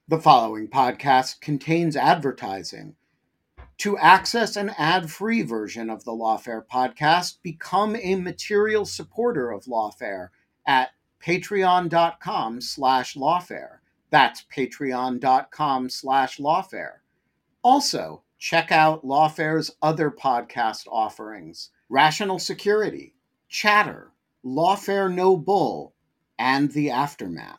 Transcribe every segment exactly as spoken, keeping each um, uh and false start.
The following podcast contains advertising. To access an ad-free version of the Lawfare podcast, become a material supporter of Lawfare at patreon.com slash lawfare. That's patreon.com slash lawfare. Also, check out Lawfare's other podcast offerings: Rational Security, Chatter, Lawfare No Bull, and The Aftermath.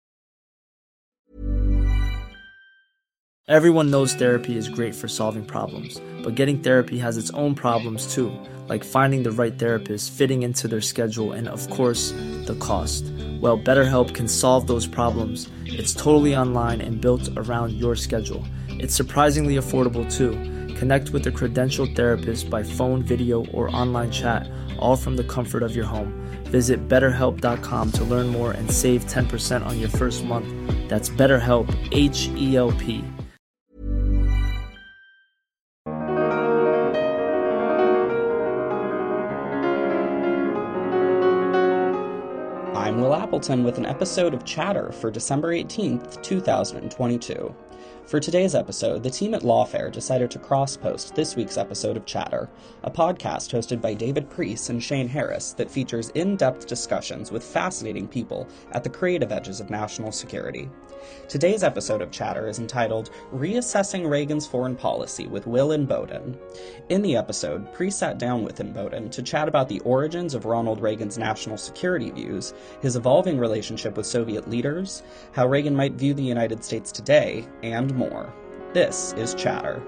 Everyone knows therapy is great for solving problems, but getting therapy has its own problems too, like finding the right therapist, fitting into their schedule, and of course, the cost. Well, BetterHelp can solve those problems. It's totally online and built around your schedule. It's surprisingly affordable too. Connect with a credentialed therapist by phone, video, or online chat, all from the comfort of your home. Visit better help dot com to learn more and save ten percent on your first month. That's BetterHelp, H E L P. I'm Will Appleton with an episode of Chatter for December eighteenth, two thousand twenty-two. For today's episode, the team at Lawfare decided to cross-post this week's episode of Chatter, a podcast hosted by David Priess and Shane Harris that features in-depth discussions with fascinating people at the creative edges of national security. Today's episode of Chatter is entitled Reassessing Reagan's Foreign Policy with Will Inboden. In the episode, Priess sat down with Inboden to chat about the origins of Ronald Reagan's national security views, his evolving relationship with Soviet leaders, how Reagan might view the United States today, and more. This is Chatter.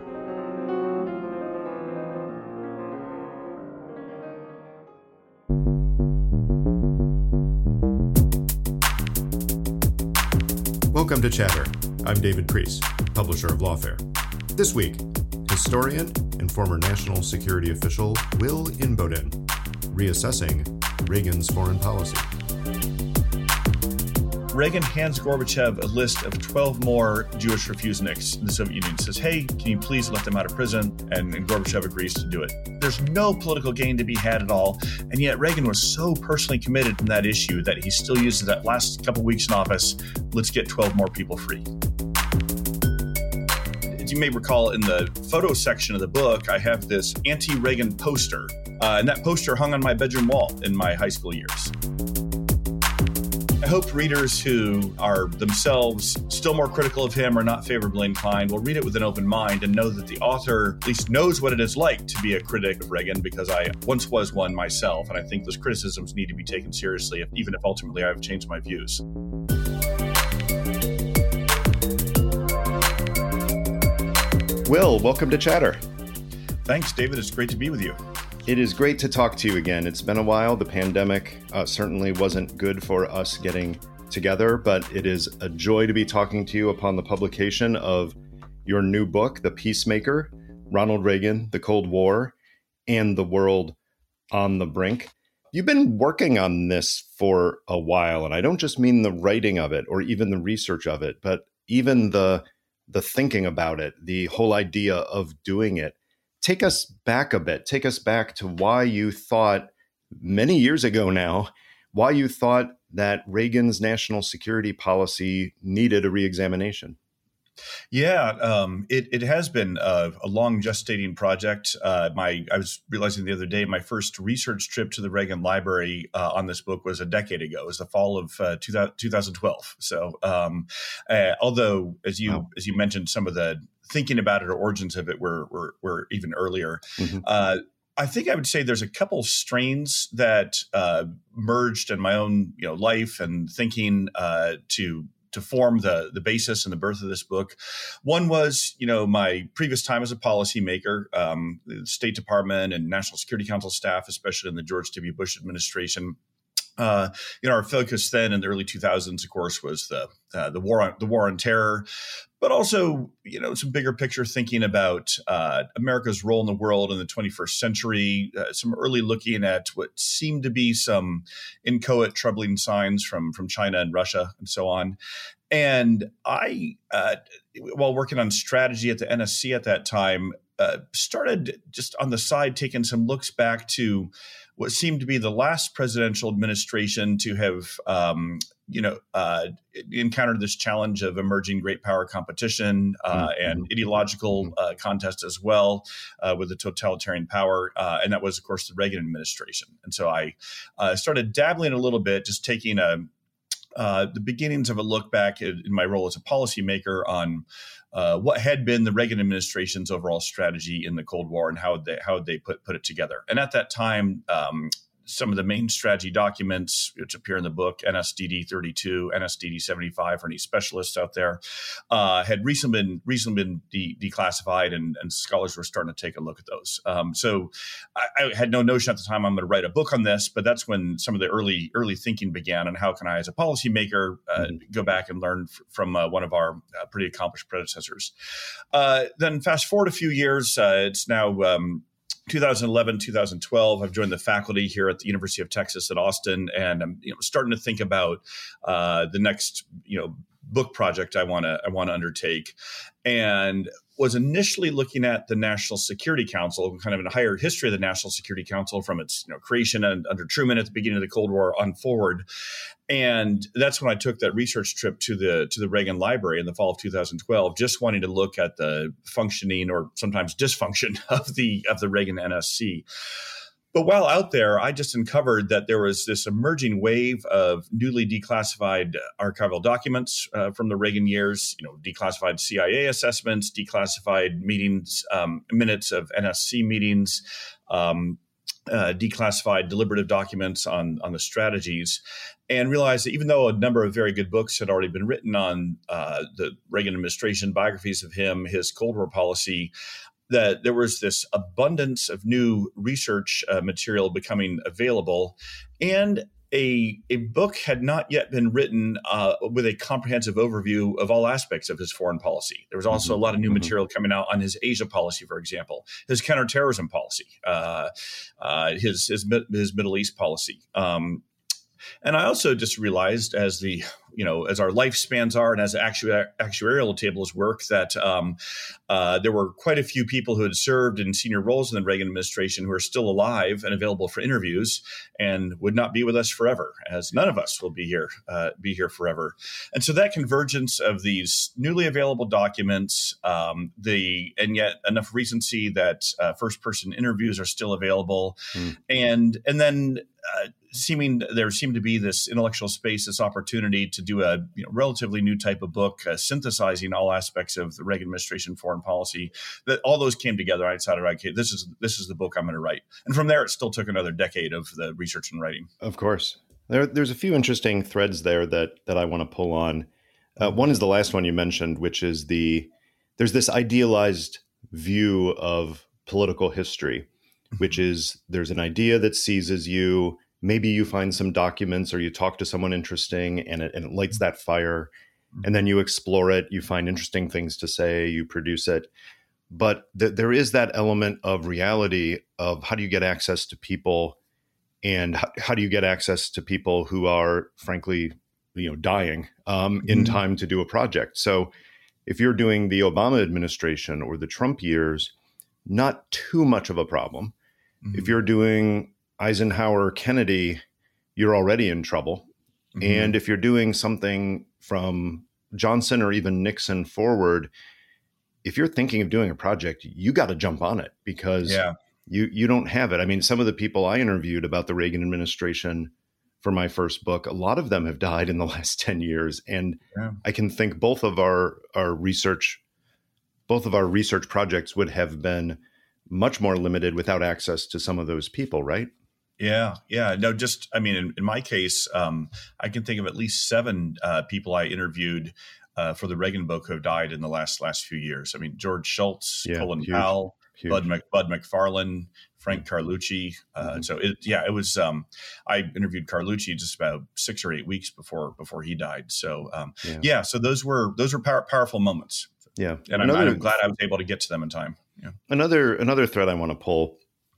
Welcome to Chatter. I'm David Priess, publisher of Lawfare. This week, historian and former national security official Will Inboden, reassessing Reagan's foreign policy. Reagan hands Gorbachev a list of twelve more Jewish refuseniks in the Soviet Union. Says, hey, can you please let them out of prison? And, and Gorbachev agrees to do it. There's no political gain to be had at all. And yet Reagan was so personally committed in that issue that he still uses that last couple weeks in office. Let's get twelve more people free. As you may recall, in the photo section of the book, I have this anti-Reagan poster. Uh, and that poster hung on my bedroom wall in my high school years. I hope readers who are themselves still more critical of him or not favorably inclined will read it with an open mind and know that the author at least knows what it is like to be a critic of Reagan, because I once was one myself, and I think those criticisms need to be taken seriously, even if ultimately I've changed my views. Will, welcome to Chatter. Thanks, David. It's great to be with you. It is great to talk to you again. It's been a while. The pandemic uh, certainly wasn't good for us getting together, but it is a joy to be talking to you upon the publication of your new book, The Peacemaker, Ronald Reagan, the Cold War, and the World on the Brink. You've been working on this for a while, and I don't just mean the writing of it or even the research of it, but even the the thinking about it, the whole idea of doing it. Take us back a bit. Take us back to why you thought many years ago now, why you thought that Reagan's national security policy needed a reexamination. Yeah, um, it, it has been a, a long gestating project. Uh, my I was realizing the other day, my first research trip to the Reagan Library uh, on this book was a decade ago. It was the fall of uh, two thousand twelve. So um, uh, although, as you wow. as you mentioned, some of the thinking about it or origins of it were were, were even earlier. Mm-hmm. Uh, I think I would say there's a couple strains that uh, merged in my own you know life and thinking uh, to to form the the basis and the birth of this book. One was, you know, my previous time as a policymaker, um, the State Department and National Security Council staff, especially in the George W. Bush administration. Uh, you know, our focus then in the early two thousands, of course, was the uh, the war on the war on terror, but also, you know, some bigger picture thinking about uh, America's role in the world in the twenty-first century. Uh, some early looking at what seemed to be some inchoate troubling signs from from China and Russia and so on. And I, uh, while working on strategy at the N S C at that time, uh, started just on the side taking some looks back to what seemed to be the last presidential administration to have um, you know, uh, encountered this challenge of emerging great power competition uh, mm-hmm. and ideological uh, contest as well uh, with the totalitarian power. Uh, and that was, of course, the Reagan administration. And so I uh, started dabbling a little bit, just taking a, uh, the beginnings of a look back in, in my role as a policymaker on uh, what had been the Reagan administration's overall strategy in the Cold War and how they, how they put, put it together. And at that time, um, some of the main strategy documents which appear in the book, N S D D thirty-two, N S D D seventy-five, for any specialists out there, uh, had recently been recently been de- declassified, and, and scholars were starting to take a look at those. Um, so I, I had no notion at the time I'm going to write a book on this, but that's when some of the early early thinking began on how can I, as a policymaker, uh, mm-hmm. go back and learn f- from uh, one of our uh, pretty accomplished predecessors. Uh, then fast forward a few years, uh, it's now um, two thousand eleven, two thousand twelve, I've joined the faculty here at the University of Texas at Austin, and I'm you know, starting to think about uh, the next you know book project I want to I want to undertake, and was initially looking at the National Security Council, kind of in a higher history of the National Security Council from its you know, creation and under Truman at the beginning of the Cold War on forward. And that's when I took that research trip to the to the Reagan Library in the fall of two thousand twelve, just wanting to look at the functioning or sometimes dysfunction of the of the Reagan N S C. But while out there, I just uncovered that there was this emerging wave of newly declassified archival documents uh, from the Reagan years, you know, declassified C I A assessments, declassified meetings, um, minutes of N S C meetings, um, uh, declassified deliberative documents on, on the strategies, and realized that even though a number of very good books had already been written on uh, the Reagan administration, biographies of him, his Cold War policy, that there was this abundance of new research uh, material becoming available, and a, a book had not yet been written uh, with a comprehensive overview of all aspects of his foreign policy. There was also mm-hmm. a lot of new mm-hmm. material coming out on his Asia policy, for example, his counterterrorism policy, uh, uh, his, his his Middle East policy. Um, And I also just realized, as the you know as our lifespans are, and as actu- actuarial tables work, that um, uh, there were quite a few people who had served in senior roles in the Reagan administration who are still alive and available for interviews, and would not be with us forever, as none of us will be here uh, be here forever. And so that convergence of these newly available documents, um, the and yet enough recency that uh, first person interviews are still available, mm. and and then. Uh, seeming there seemed to be this intellectual space, this opportunity to do a you know, relatively new type of book, uh, synthesizing all aspects of the Reagan administration foreign policy. That all those came together. I decided, okay, this is this is the book I'm going to write. And from there, it still took another decade of the research and writing. Of course, there, there's a few interesting threads there that that I want to pull on. Uh, one is the last one you mentioned, which is the there's this idealized view of political history, which is there's an idea that seizes you. Maybe you find some documents or you talk to someone interesting and it, and it lights that fire, and then you explore it. You find interesting things to say, you produce it. But th- there is that element of reality of how do you get access to people, and how, how do you get access to people who are, frankly, you know, dying um, in mm-hmm. time to do a project. So if you're doing the Obama administration or the Trump years, not too much of a problem. Mm-hmm. If you're doing Eisenhower, Kennedy, you're already in trouble. Mm-hmm. And if you're doing something from Johnson or even Nixon forward, if you're thinking of doing a project, you got to jump on it because yeah. you you don't have it. I mean, some of the people I interviewed about the Reagan administration for my first book, a lot of them have died in the last ten years. And yeah. I can think both of our, our research, both of our research projects would have been much more limited without access to some of those people, right? Yeah, yeah. No, just, I mean, in, in my case, um, I can think of at least seven uh, people I interviewed uh, for the Reagan book who have died in the last last few years. I mean, George Shultz, yeah, Colin huge, Powell, huge. Bud, Mc, Bud McFarlane, Frank Carlucci. Uh, mm-hmm. So, it, yeah, it was, um, I interviewed Carlucci just about six or eight weeks before before he died. So, um, yeah. yeah, so those were those were power, powerful moments. Yeah. And another, I'm, I'm glad I was able to get to them in time. Yeah. Another, another thread I want to pull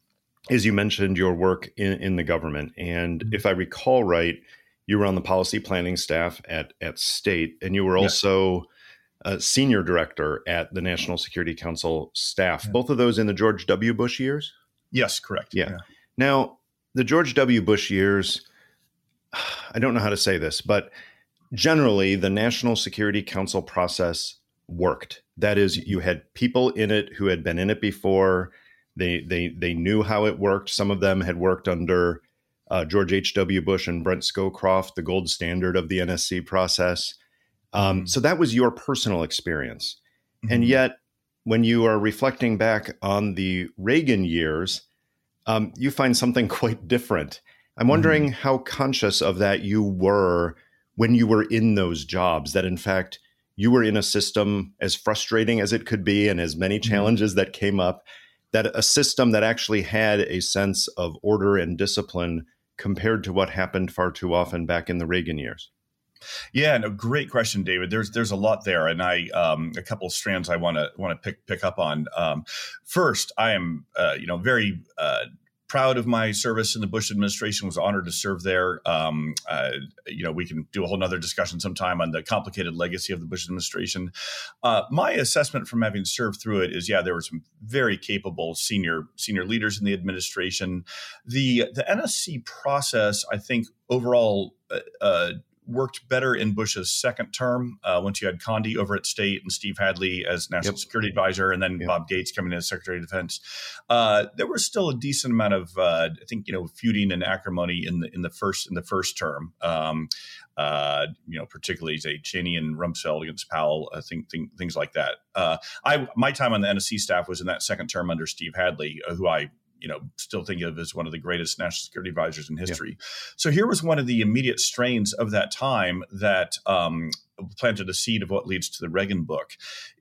is you mentioned your work in, in the government. And mm-hmm. if I recall right, you were on the policy planning staff at, at State, and you were also yes. a senior director at the National Security Council staff, yeah. both of those in the George W. Bush years? Yes, correct. Yeah. yeah. Now, the George W. Bush years, I don't know how to say this, but generally, the National Security Council process worked. That is, you had people in it who had been in it before. They they they knew how it worked. Some of them had worked under uh, George H W. Bush and Brent Scowcroft, the gold standard of the N S C process. Um, mm-hmm. So that was your personal experience. Mm-hmm. And yet, when you are reflecting back on the Reagan years, um, you find something quite different. I'm wondering mm-hmm. how conscious of that you were when you were in those jobs, that in fact, you were in a system as frustrating as it could be and as many challenges mm-hmm. that came up, that a system that actually had a sense of order and discipline compared to what happened far too often back in the Reagan years. Yeah, no, great question, David. There's there's a lot there, and I um, a couple of strands I want to want to pick pick up on. Um, first, I am uh, you know very uh, proud of my service in the Bush administration. Was honored to serve there. Um, uh, you know, we can do a whole nother discussion sometime on the complicated legacy of the Bush administration. Uh, my assessment from having served through it is, yeah, there were some very capable senior senior leaders in the administration. The the N S C process, I think, overall. Uh, uh, worked better in Bush's second term, uh, once you had Condi over at State and Steve Hadley as National yep. Security Advisor, and then yep. Bob Gates coming in as Secretary of Defense. Uh, there was still a decent amount of, uh, I think, you know, feuding and acrimony in the in the first in the first term. Um, uh, you know, particularly say Cheney and Rumsfeld against Powell, I think, think things like that. Uh, I my time on the N S C staff was in that second term under Steve Hadley, uh, who I. you know, still think of as one of the greatest national security advisors in history. Yeah. So here was one of the immediate strains of that time that um, planted a seed of what leads to the Reagan book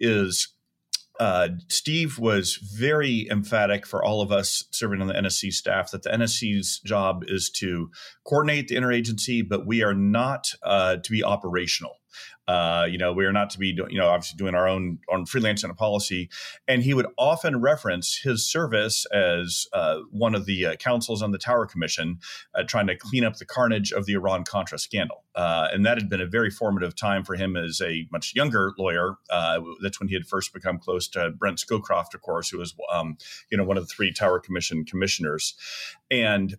is uh, Steve was very emphatic for all of us serving on the N S C staff that the N S C's job is to coordinate the interagency, but we are not uh, to be operational. Uh, you know, we are not to be, do, you know, obviously doing our own, own freelance and policy. And he would often reference his service as uh, one of the uh, counsels on the Tower Commission, uh, trying to clean up the carnage of the Iran-Contra scandal. Uh, and that had been a very formative time for him as a much younger lawyer. Uh, that's when he had first become close to Brent Scowcroft, of course, who was, um, you know, one of the three Tower Commission commissioners. And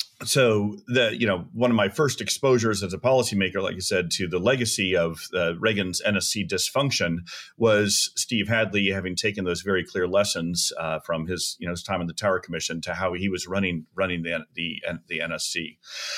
So the you know one of my first exposures as a policymaker, like you said, to the legacy of uh, Reagan's N S C dysfunction was Steve Hadley having taken those very clear lessons uh, from his you know his time in the Tower Commission to how he was running running the the, the N S C.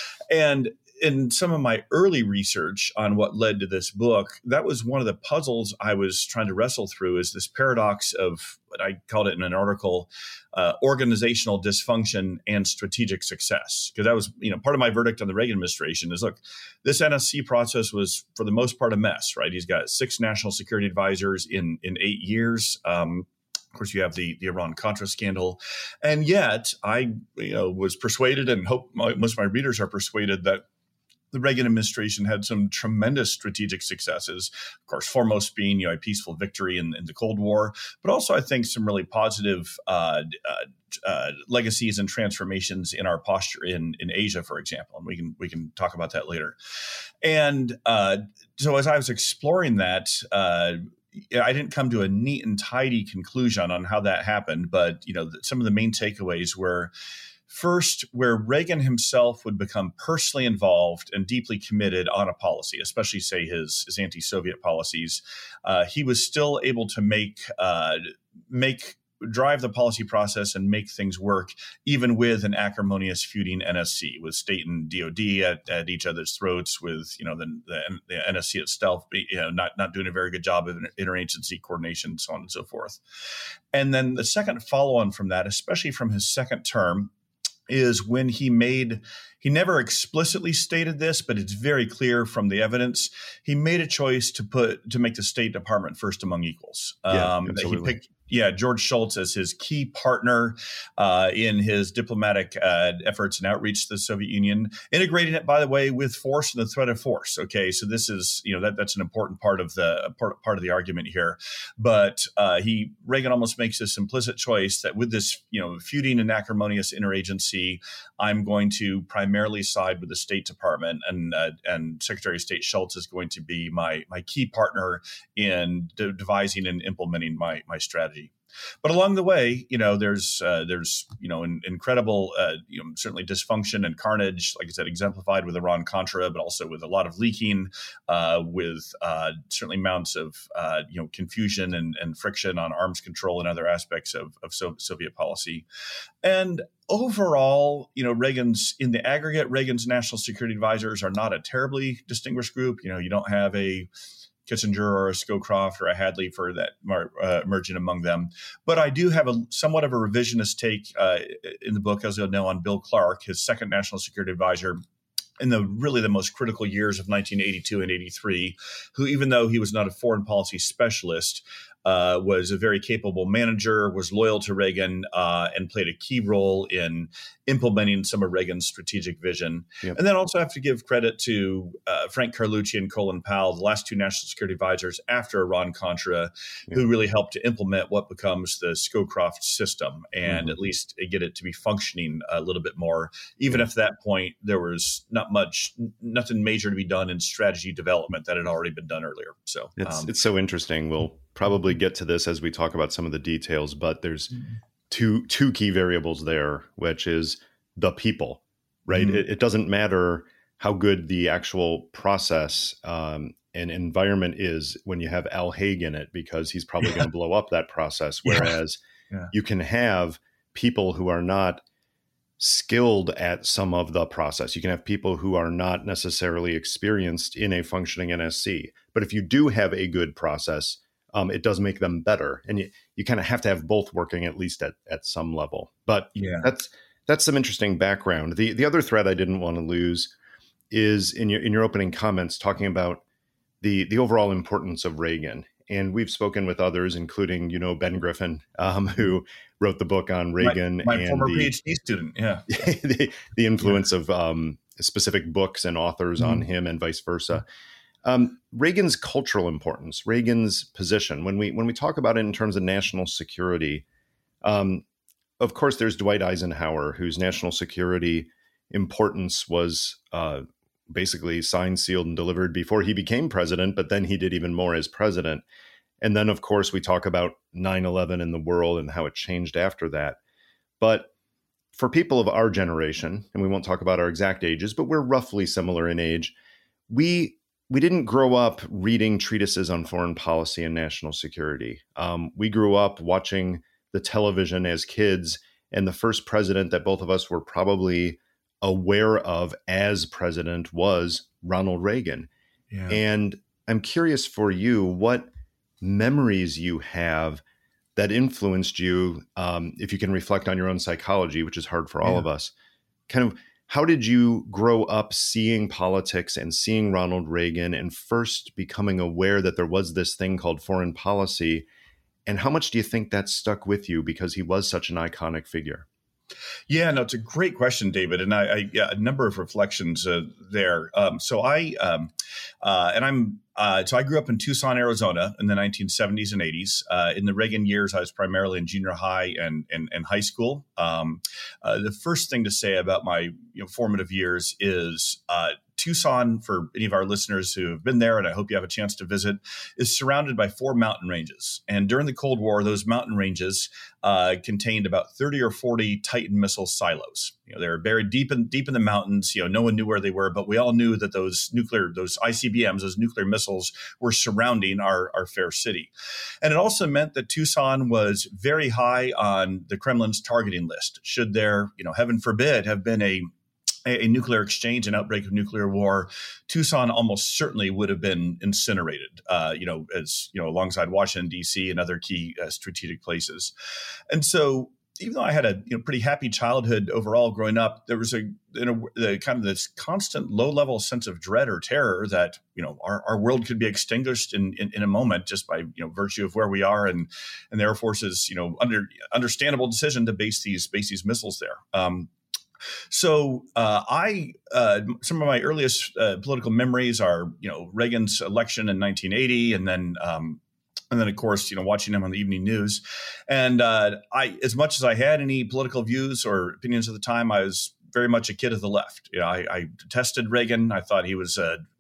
And in some of my early research on what led to this book, that was one of the puzzles I was trying to wrestle through, is this paradox of what I called it in an article, uh, organizational dysfunction and strategic success. Because that was, you know, part of my verdict on the Reagan administration is, look, this N S C process was for the most part a mess, right? He's got six national security advisors in, in eight years. Um, Of course, you have the, the Iran-Contra scandal. And yet I you know, was persuaded, and hope my, most of my readers are persuaded, that the Reagan administration had some tremendous strategic successes, of course, foremost being you know, a peaceful victory in, in the Cold War, but also I think some really positive uh, uh, uh, legacies and transformations in our posture in, in Asia, for example. And we can we can talk about that later. And uh, so as I was exploring that, uh, I didn't come to a neat and tidy conclusion on how that happened, but you know, some of the main takeaways were, first, where Reagan himself would become personally involved and deeply committed on a policy, especially, say, his, his anti-Soviet policies, uh, he was still able to make uh, make drive the policy process and make things work, even with an acrimonious feuding N S C, with state and D O D at, at each other's throats, with you know the, the, the N S C itself, you know, not not doing a very good job of interagency coordination, so on and so forth. And then the second follow-on from that, especially from his second term, is when he made, he never explicitly stated this, but it's very clear from the evidence, he made a choice to put, to make the State Department first among equals. Yeah, um, absolutely. He picked, yeah, George Shultz as his key partner uh, in his diplomatic uh, efforts and outreach to the Soviet Union, integrating it, by the way, with force and the threat of force. Okay, so this is, you know, that that's an important part of the part, part of the argument here. But uh, he Reagan almost makes this implicit choice that with this, you know, feuding and acrimonious interagency, I'm going to primarily side with the State Department, and uh, and Secretary of State Shultz is going to be my my key partner in de- devising and implementing my my strategy strategy. But along the way, you know, there's uh, there's you know in, incredible uh, you know certainly dysfunction and carnage, like I said, exemplified with Iran-Contra, but also with a lot of leaking, uh, with uh, certainly amounts of uh, you know confusion and, and friction on arms control and other aspects of, of so- Soviet policy. And overall, you know, Reagan's in the aggregate, Reagan's national security advisors are not a terribly distinguished group. You know, you don't have a Kissinger or a Scowcroft or a Hadley for that uh, emerging among them. But I do have a somewhat of a revisionist take uh, in the book, as you'll know, on Bill Clark, his second national security advisor, in the really the most critical years of nineteen eighty-two and eighty-three, who, even though he was not a foreign policy specialist, uh, was a very capable manager, was loyal to Reagan, uh, and played a key role in implementing some of Reagan's strategic vision. Yep. And then also have to give credit to uh, Frank Carlucci and Colin Powell, the last two national security advisors after Iran-Contra, yep. who really helped to implement what becomes the Scowcroft system and mm-hmm. at least get it to be functioning a little bit more, even yep. if at that point there was not much, nothing major to be done in strategy development that had already been done earlier. So it's, um, it's so interesting. We'll probably get to this as we talk about some of the details, but there's mm-hmm. two two key variables there, which is the people, right? Mm-hmm. It, it doesn't matter how good the actual process um, and environment is when you have Al Haig in it, because he's probably yeah. going to blow up that process. Whereas yeah. Yeah. you can have people who are not skilled at some of the process. You can have people who are not necessarily experienced in a functioning N S C. But if you do have a good process, Um, it does make them better. And you, you kind of have to have both working at least at, at some level. But yeah, that's that's some interesting background. The the other thread I didn't want to lose is in your in your opening comments talking about the the overall importance of Reagan. And we've spoken with others, including, you know, Ben Griffin, um, who wrote the book on Reagan. My, my and former the, PhD student, yeah. the, the influence yeah. of um, specific books and authors mm-hmm. on him and vice versa. Um, Reagan's cultural importance, Reagan's position, when we when we talk about it in terms of national security, um, of course, there's Dwight Eisenhower, whose national security importance was uh, basically signed, sealed, and delivered before he became president, but then he did even more as president. And then, of course, we talk about nine eleven in the world and how it changed after that. But for people of our generation, and we won't talk about our exact ages, but we're roughly similar in age, we We didn't grow up reading treatises on foreign policy and national security. Um, we grew up watching the television as kids, and the first president that both of us were probably aware of as president was Ronald Reagan. Yeah. And I'm curious for you, what memories you have that influenced you, um, if you can reflect on your own psychology, which is hard for all yeah. of us, kind of how did you grow up seeing politics and seeing Ronald Reagan and first becoming aware that there was this thing called foreign policy? And how much do you think that stuck with you because he was such an iconic figure? Yeah, no, it's a great question, David. And I, I yeah, a number of reflections uh, there. Um, so I, um, uh, and I'm, uh, so I grew up in Tucson, Arizona in the nineteen seventies and eighties. Uh, in the Reagan years, I was primarily in junior high and, and, and high school. Um, uh, the first thing to say about my you know, formative years is uh, Tucson, for any of our listeners who have been there, and I hope you have a chance to visit, is surrounded by four mountain ranges. And during the Cold War, those mountain ranges uh, contained about thirty or forty Titan missile silos. You know, they were buried deep in deep in the mountains. You know, no one knew where they were, but we all knew that those nuclear, those I C B Ms, those nuclear missiles, were surrounding our, our fair city. And it also meant that Tucson was very high on the Kremlin's targeting list. Should there, you know, heaven forbid, have been a a nuclear exchange, an outbreak of nuclear war, Tucson almost certainly would have been incinerated, uh, you know, as, you know, alongside Washington, D C and other key uh, strategic places. And so even though I had a you know, pretty happy childhood overall growing up, there was a, you know, the kind of this constant low level sense of dread or terror that, you know, our, our world could be extinguished in, in, in a moment just by, you know, virtue of where we are and, and the Air Force's, you know, under understandable decision to base these, base these missiles there. Um, So uh, I, uh, some of my earliest uh, political memories are, you know, Reagan's election in nineteen eighty, and then, um, and then of course, you know, watching him on the evening news. And uh, I, as much as I had any political views or opinions at the time, I was very much a kid of the left. You know, I, I detested Reagan. I thought he was a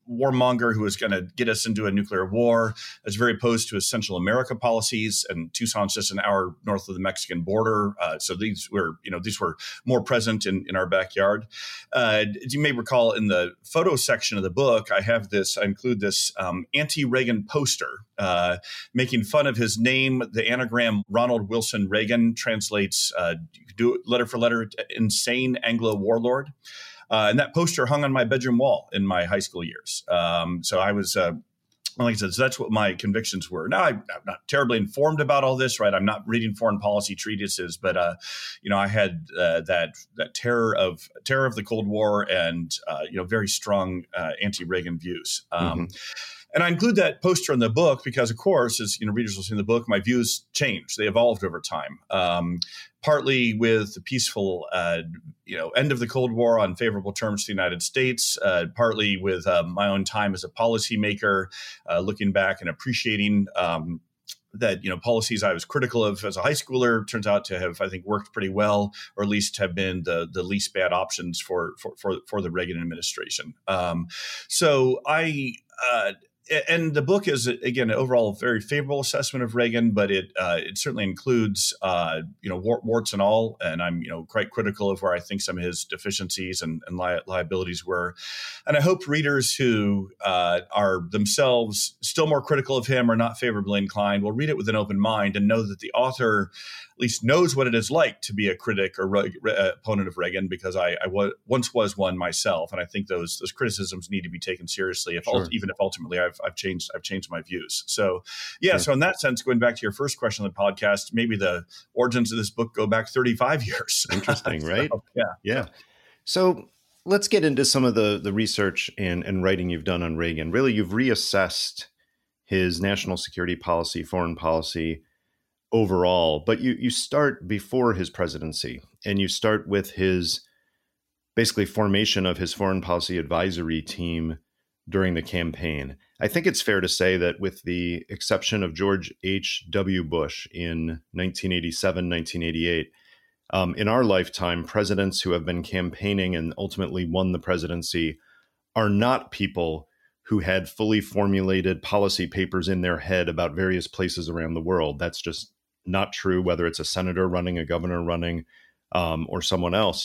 warmonger who was going to get us into a nuclear war, as very opposed to his Central America policies. And Tucson's just an hour north of the Mexican border, uh, so these were, you know, these were more present in, in our backyard. Uh, as you may recall, in the photo section of the book, I have this. I include this um, anti-Reagan poster uh, making fun of his name. The anagram Ronald Wilson Reagan translates, uh, you could do it letter for letter, insane Anglo warlord. Uh, and that poster hung on my bedroom wall in my high school years. Um, so I was, uh, like I said, so that's what my convictions were. Now, I, I'm not terribly informed about all this, right? I'm not reading foreign policy treatises, but, uh, you know, I had uh, that that terror of terror of the Cold War and, uh, you know, very strong uh, anti-Reagan views. Um, mm-hmm. And I include that poster in the book because, of course, as you know, readers will see in the book, my views changed. They evolved over time. Um, partly with the peaceful, uh, you know, end of the Cold War on favorable terms to the United States. Uh, partly with uh, my own time as a policymaker, uh, looking back and appreciating um, that, you know, policies I was critical of as a high schooler turns out to have, I think, worked pretty well, or at least have been the the least bad options for for for, for the Reagan administration. Um, so I. Uh, And the book is, again, an overall very favorable assessment of Reagan, but it uh, it certainly includes, uh, you know, warts and all. And I'm, you know, quite critical of where I think some of his deficiencies and, and li- liabilities were. And I hope readers who uh, are themselves still more critical of him or not favorably inclined will read it with an open mind and know that the author at least knows what it is like to be a critic or re- re- opponent of Reagan, because I, I w- once was one myself. And I think those those criticisms need to be taken seriously, if sure. ult- even if ultimately I've I've changed I've changed my views. So yeah, sure. So in that sense, going back to your first question on the podcast, maybe the origins of this book go back thirty-five years. Interesting, so, right? Yeah. Yeah. So let's get into some of the the research and, and writing you've done on Reagan. Really, you've reassessed his national security policy, foreign policy overall, but you you start before his presidency, and you start with his basically formation of his foreign policy advisory team during the campaign. I think it's fair to say that with the exception of George H W. Bush in nineteen eighty-seven, nineteen eighty-eight, um, in our lifetime, presidents who have been campaigning and ultimately won the presidency are not people who had fully formulated policy papers in their head about various places around the world. That's just not true, whether it's a senator running, a governor running, um, or someone else.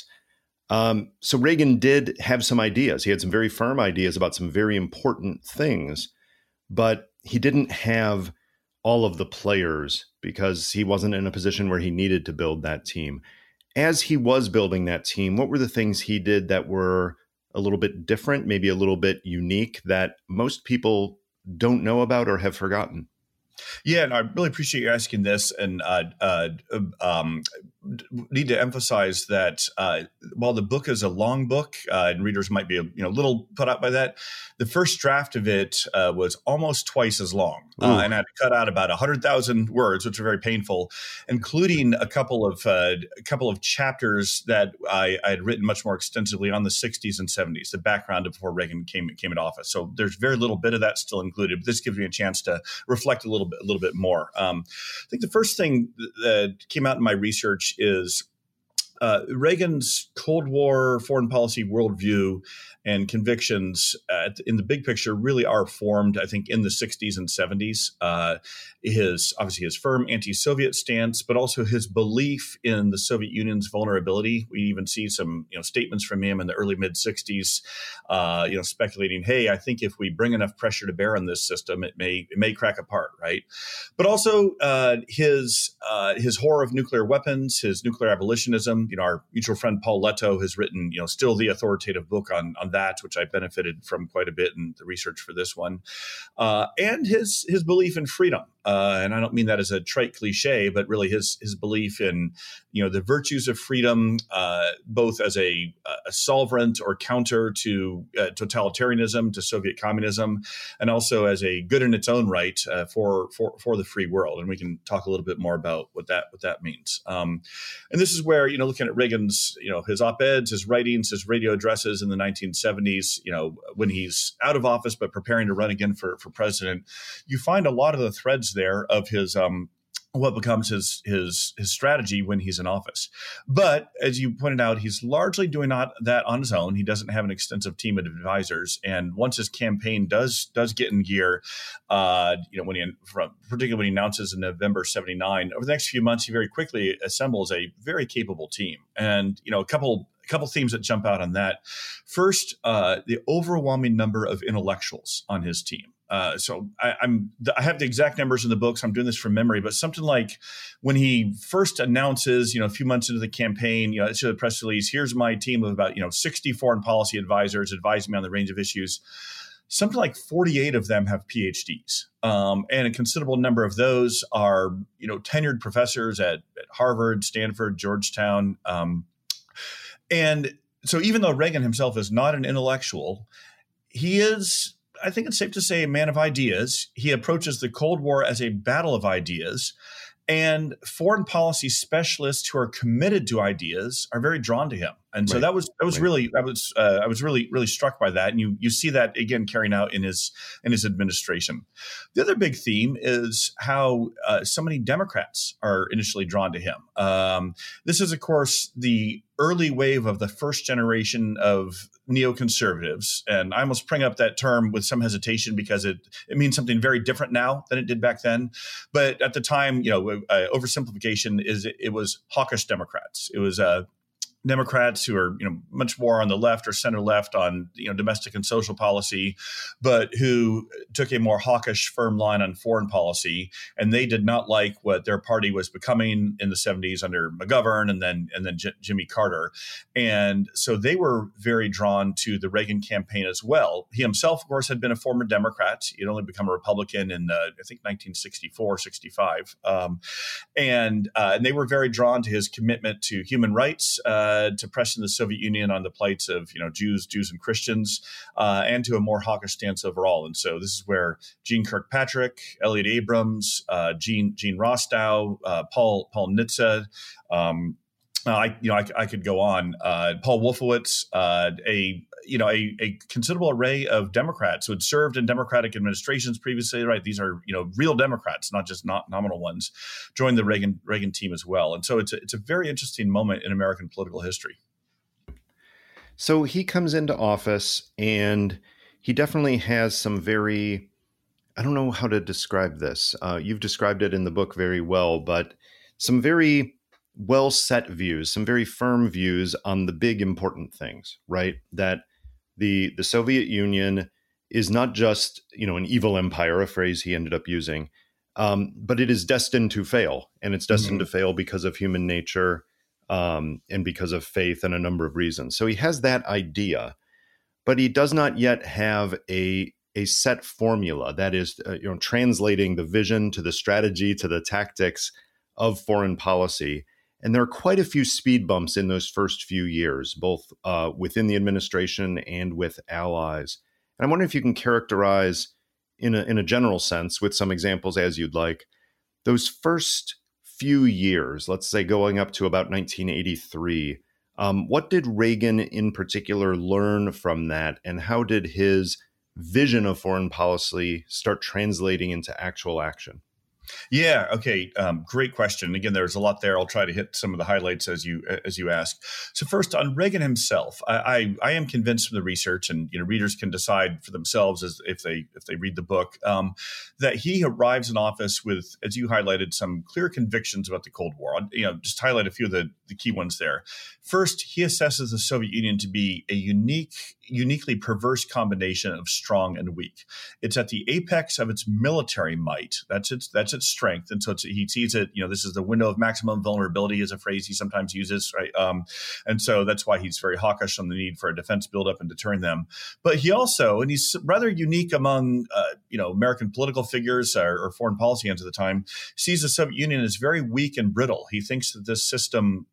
Um, so Reagan did have some ideas. He had some very firm ideas about some very important things, but he didn't have all of the players because he wasn't in a position where he needed to build that team. As he was building that team, what were the things he did that were a little bit different, maybe a little bit unique, that most people don't know about or have forgotten? Yeah, and I really appreciate you asking this, and uh, uh, um, need to emphasize that uh, while the book is a long book, uh, and readers might be you know a little put out by that, the first draft of it uh, was almost twice as long, uh, and I had to cut out about a hundred thousand words, which are very painful, including a couple of uh, a couple of chapters that I, I had written much more extensively on the sixties and seventies, the background of before Reagan came came into office. So there's very little bit of that still included, but this gives me a chance to reflect a little bit, a little bit more. Um, I think the first thing that came out in my research is uh, Reagan's Cold War foreign policy worldview and convictions uh, in the big picture really are formed, I think, in the sixties and seventies. Uh, his obviously his firm anti-Soviet stance, but also his belief in the Soviet Union's vulnerability. We even see some you know statements from him in the early mid sixties, uh, you know, speculating, "Hey, I think if we bring enough pressure to bear on this system, it may it may crack apart." Right, but also uh, his uh, his horror of nuclear weapons, his nuclear abolitionism. You know, our mutual friend Paul Leto has written, you know, still the authoritative book on on that. That, which I benefited from quite a bit in the research for this one, uh, and his his belief in freedom. Uh, and I don't mean that as a trite cliche, but really his his belief in you know the virtues of freedom, uh, both as a, a solvent or counter to uh, totalitarianism, to Soviet communism, and also as a good in its own right uh, for for for the free world. And we can talk a little bit more about what that what that means. Um, and this is where you know looking at Reagan's you know his op-eds, his writings, his radio addresses in the nineteen seventies, you know when he's out of office but preparing to run again for for president, you find a lot of the threads there of his um, what becomes his his his strategy when he's in office. But as you pointed out, he's largely doing not that on his own. He doesn't have an extensive team of advisors. And once his campaign does does get in gear, uh, you know, when he from, particularly when he announces in November seventy-nine, over the next few months, he very quickly assembles a very capable team. And you know, a couple. A couple themes that jump out on that. First, uh, the overwhelming number of intellectuals on his team. Uh, so I, I'm I have the exact numbers in the books. I'm doing this from memory, but something like when he first announces, you know, a few months into the campaign, you know, it's a press release. Here's my team of about you know sixty foreign policy advisors advising me on the range of issues. Something like forty-eight of them have P H Ds, um, and a considerable number of those are you know tenured professors at, at Harvard, Stanford, Georgetown. Um, And so even though Reagan himself is not an intellectual, he is, I think it's safe to say, a man of ideas. He approaches the Cold War as a battle of ideas. And foreign policy specialists who are committed to ideas are very drawn to him. And so Right. that was that was Right. really I was uh, I was really really struck by that. And you you see that again carrying out in his in his administration. The other big theme is how uh, so many Democrats are initially drawn to him. Um, this is, of course, the early wave of the first generation of neoconservatives. And I almost bring up that term with some hesitation because it, it means something very different now than it did back then. But at the time, you know, uh, oversimplification is it, it was hawkish Democrats. It was uh, Democrats who are, you know, much more on the left or center left on, you know, domestic and social policy, but who took a more hawkish, firm line on foreign policy. And they did not like what their party was becoming in the seventies under McGovern and then and then J- Jimmy Carter. And so they were very drawn to the Reagan campaign as well. He himself, of course, had been a former Democrat. He had only become a Republican in, uh, I think, nineteen sixty-four, sixty-five. Um, and, uh, and they were very drawn to his commitment to human rights, uh, to pressing the Soviet Union on the plights of you know Jews, Jews and Christians, uh, and to a more hawkish stance overall. And so this is where Gene Kirkpatrick, Elliot Abrams, uh, Gene Gene Rostow, uh, Paul Paul Nitze, um, uh, I you know I, I could go on. Uh, Paul Wolfowitz, uh, a you know a, a considerable array of Democrats who had served in Democratic administrations previously. Right, these are you know real Democrats, not just not nominal ones, joined the Reagan Reagan team as well. And so it's a, it's a very interesting moment in American political history. So he comes into office and he definitely has some very, I don't know how to describe this. Uh, you've described it in the book very well, but some very well set views, some very firm views on the big important things, right? That the the Soviet Union is not just, you know, an evil empire, a phrase he ended up using, um, but it is destined to fail. And it's destined Mm-hmm. to fail because of human nature um, and because of faith and a number of reasons. So he has that idea, but he does not yet have a a set formula that is, uh, you know, translating the vision to the strategy to the tactics of foreign policy. And there are quite a few speed bumps in those first few years, both uh, within the administration and with allies. And I'm wondering if you can characterize, in a, in a general sense, with some examples as you'd like, those first few years, let's say going up to about nineteen eighty-three. Um, what did Reagan in particular learn from that? And how did his vision of foreign policy start translating into actual action? Yeah. Okay. Um, great question. Again, there's a lot there. I'll try to hit some of the highlights as you as you ask. So first, on Reagan himself, I, I, I am convinced from the research, and you know, readers can decide for themselves as if they if they read the book, um, that he arrives in office with, as you highlighted, some clear convictions about the Cold War. I'll, you know, just highlight a few of the, the key ones there. First, he assesses the Soviet Union to be a unique, uniquely perverse combination of strong and weak. It's at the apex of its military might. That's its that's its strength, and so it's, he sees it. You know, this is the window of maximum vulnerability, is a phrase he sometimes uses, right? Um, and so that's why he's very hawkish on the need for a defense buildup and deterring them. But he also, and he's rather unique among uh, you know American political figures or, or foreign policy hands at the time, sees the Soviet Union as very weak and brittle. He thinks that this system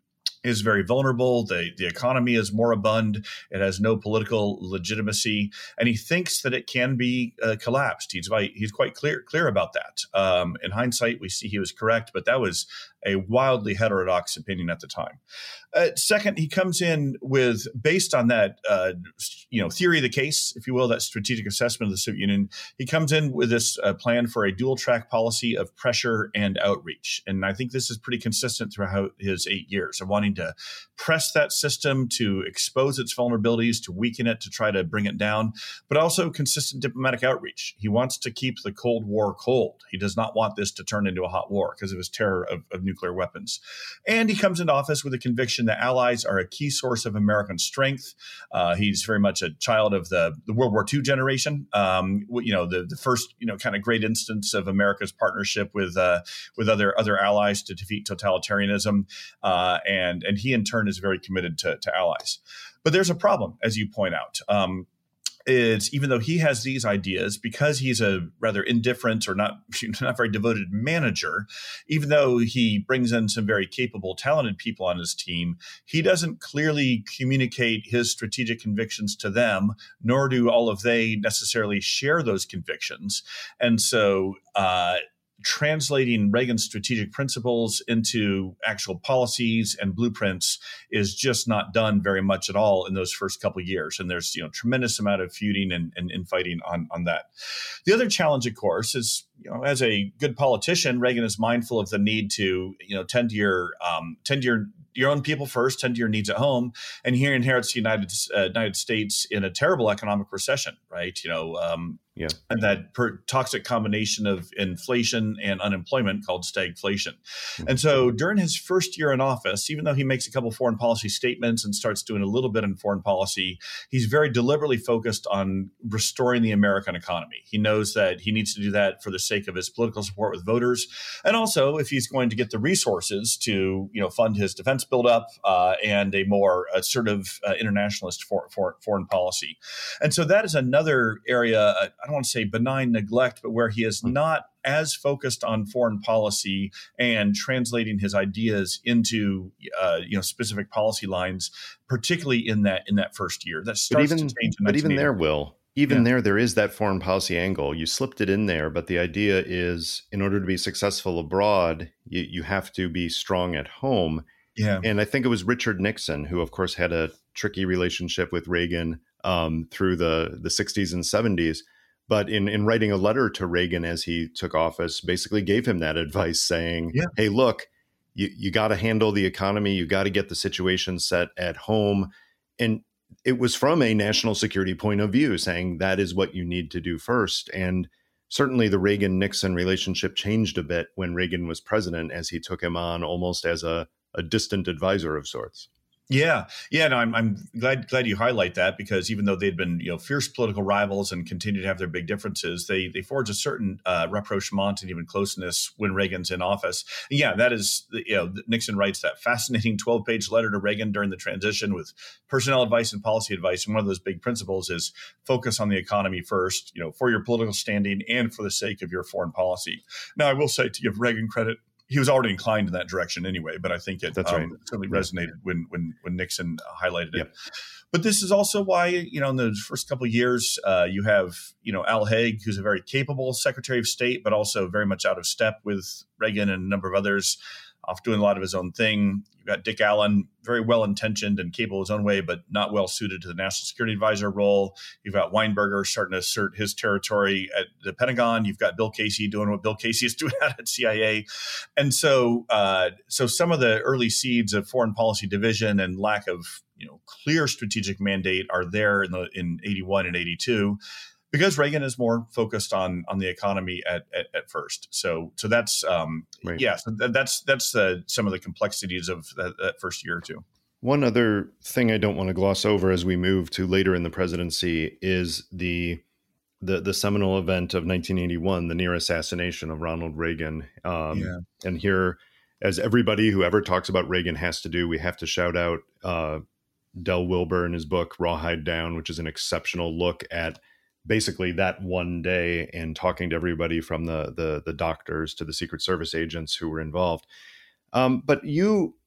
is very vulnerable. The, the economy is moribund. It has no political legitimacy. And he thinks that it can be uh, collapsed. He's, he's quite clear, clear about that. Um, in hindsight, we see he was correct, but that was a wildly heterodox opinion at the time. Uh, second, he comes in with, based on that, uh, you know, theory of the case, if you will, that strategic assessment of the Soviet Union, he comes in with this uh, plan for a dual track policy of pressure and outreach. And I think this is pretty consistent throughout his eight years of wanting to press that system, to expose its vulnerabilities, to weaken it, to try to bring it down, but also consistent diplomatic outreach. He wants to keep the Cold War cold. He does not want this to turn into a hot war because of his terror of, of nuclear weapons. And he comes into office with a conviction that allies are a key source of American strength. Uh, he's very much a child of the, the World War Two generation. Um, you know, the, the first, you know, kind of great instance of America's partnership with uh, with other other allies to defeat totalitarianism. Uh, and, and he, in turn, is very committed to, to allies. But there's a problem, as you point out. Um, It's even though he has these ideas, because he's a rather indifferent or not not very devoted manager, even though he brings in some very capable, talented people on his team, he doesn't clearly communicate his strategic convictions to them, nor do all of they necessarily share those convictions. And so uh, translating Reagan's strategic principles into actual policies and blueprints is just not done very much at all in those first couple of years. And there's, you know, tremendous amount of feuding and, and infighting on, on that. The other challenge, of course, is, you know, as a good politician, Reagan is mindful of the need to, you know, tend to your, um, tend to your, your own people first, tend to your needs at home. And he inherits the United, uh, United States in a terrible economic recession, right? You know, um, yeah. And that per- toxic combination of inflation and unemployment called stagflation. Mm-hmm. And so during his first year in office, even though he makes a couple foreign policy statements and starts doing a little bit in foreign policy, he's very deliberately focused on restoring the American economy. He knows that he needs to do that for the sake of his political support with voters. And also if he's going to get the resources to, you know, fund his defense buildup uh, and a more assertive uh, internationalist for, for, foreign policy. And so that is another area, uh, I don't want to say benign neglect, but where he is not as focused on foreign policy and translating his ideas into uh, you know specific policy lines, particularly in that in that first year. That starts but even, to change. In but even there, Will, even yeah. there, there is that foreign policy angle. You slipped it in there, but the idea is, in order to be successful abroad, you, you have to be strong at home. Yeah, and I think it was Richard Nixon who, of course, had a tricky relationship with Reagan um, through the the sixties and seventies. But in, in writing a letter to Reagan as he took office, basically gave him that advice saying, yeah. hey, look, you, you got to handle the economy. You got to get the situation set at home. And it was from a national security point of view, saying that is what you need to do first. And certainly the Reagan-Nixon relationship changed a bit when Reagan was president, as he took him on almost as a, a distant advisor of sorts. Yeah, yeah, no, I'm I'm glad glad you highlight that, because even though they'd been, you know, fierce political rivals and continue to have their big differences, they they forge a certain uh, rapprochement and even closeness when Reagan's in office. And yeah, that is, you know, Nixon writes that fascinating twelve page letter to Reagan during the transition with personnel advice and policy advice. And one of those big principles is focus on the economy first, you know, for your political standing and for the sake of your foreign policy. Now, I will say, to give Reagan credit, he was already inclined in that direction anyway, but I think it That's um, right. certainly yeah. resonated when when when Nixon highlighted it. Yep. But this is also why, you know, in the first couple of years, uh, you have, you know, Al Haig, who's a very capable Secretary of State, but also very much out of step with Reagan and a number of others, off doing a lot of his own thing. You've got Dick Allen, very well-intentioned and capable his own way, but not well-suited to the National Security Advisor role. You've got Weinberger starting to assert his territory at the Pentagon. You've got Bill Casey doing what Bill Casey is doing at C I A. And so uh, so some of the early seeds of foreign policy division and lack of, you know, clear strategic mandate are there in the in eighty-one and eighty-two. Because Reagan is more focused on on the economy at at, at first, so so that's um, right. yeah, so that, that's that's uh, some of the complexities of that, that first year or two. One other thing I don't want to gloss over as we move to later in the presidency is the the the seminal event of nineteen eighty-one, the near assassination of Ronald Reagan. Um, yeah. And here, as everybody who ever talks about Reagan has to do, we have to shout out uh, Del Wilber in his book Rawhide Down, which is an exceptional look at basically that one day and talking to everybody from the, the, the doctors to the Secret Service agents who were involved. Um, but you,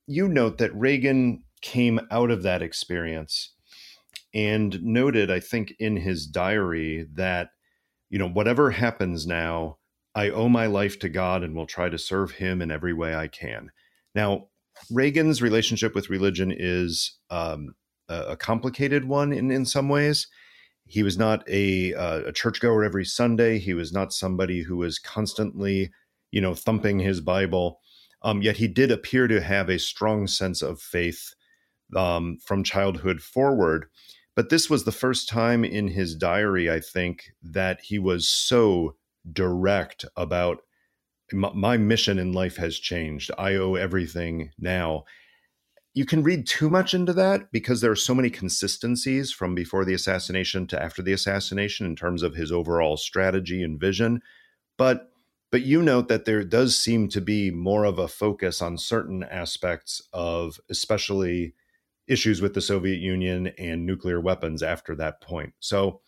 you note that Reagan came out of that experience and noted, I think, in his diary that, you know, whatever happens now, I owe my life to God and will try to serve him in every way I can. Now, Reagan's relationship with religion is um, a, a complicated one in, in some ways. He was not a, uh, a churchgoer every Sunday. He was not somebody who was constantly, you know, thumping his Bible. Um, yet he did appear to have a strong sense of faith um, from childhood forward. But this was the first time in his diary, I think, that he was so direct about my mission in life has changed. I owe everything now. You can read too much into that because there are so many consistencies from before the assassination to after the assassination in terms of his overall strategy and vision. But but you note that there does seem to be more of a focus on certain aspects of especially issues with the Soviet Union and nuclear weapons after that point. So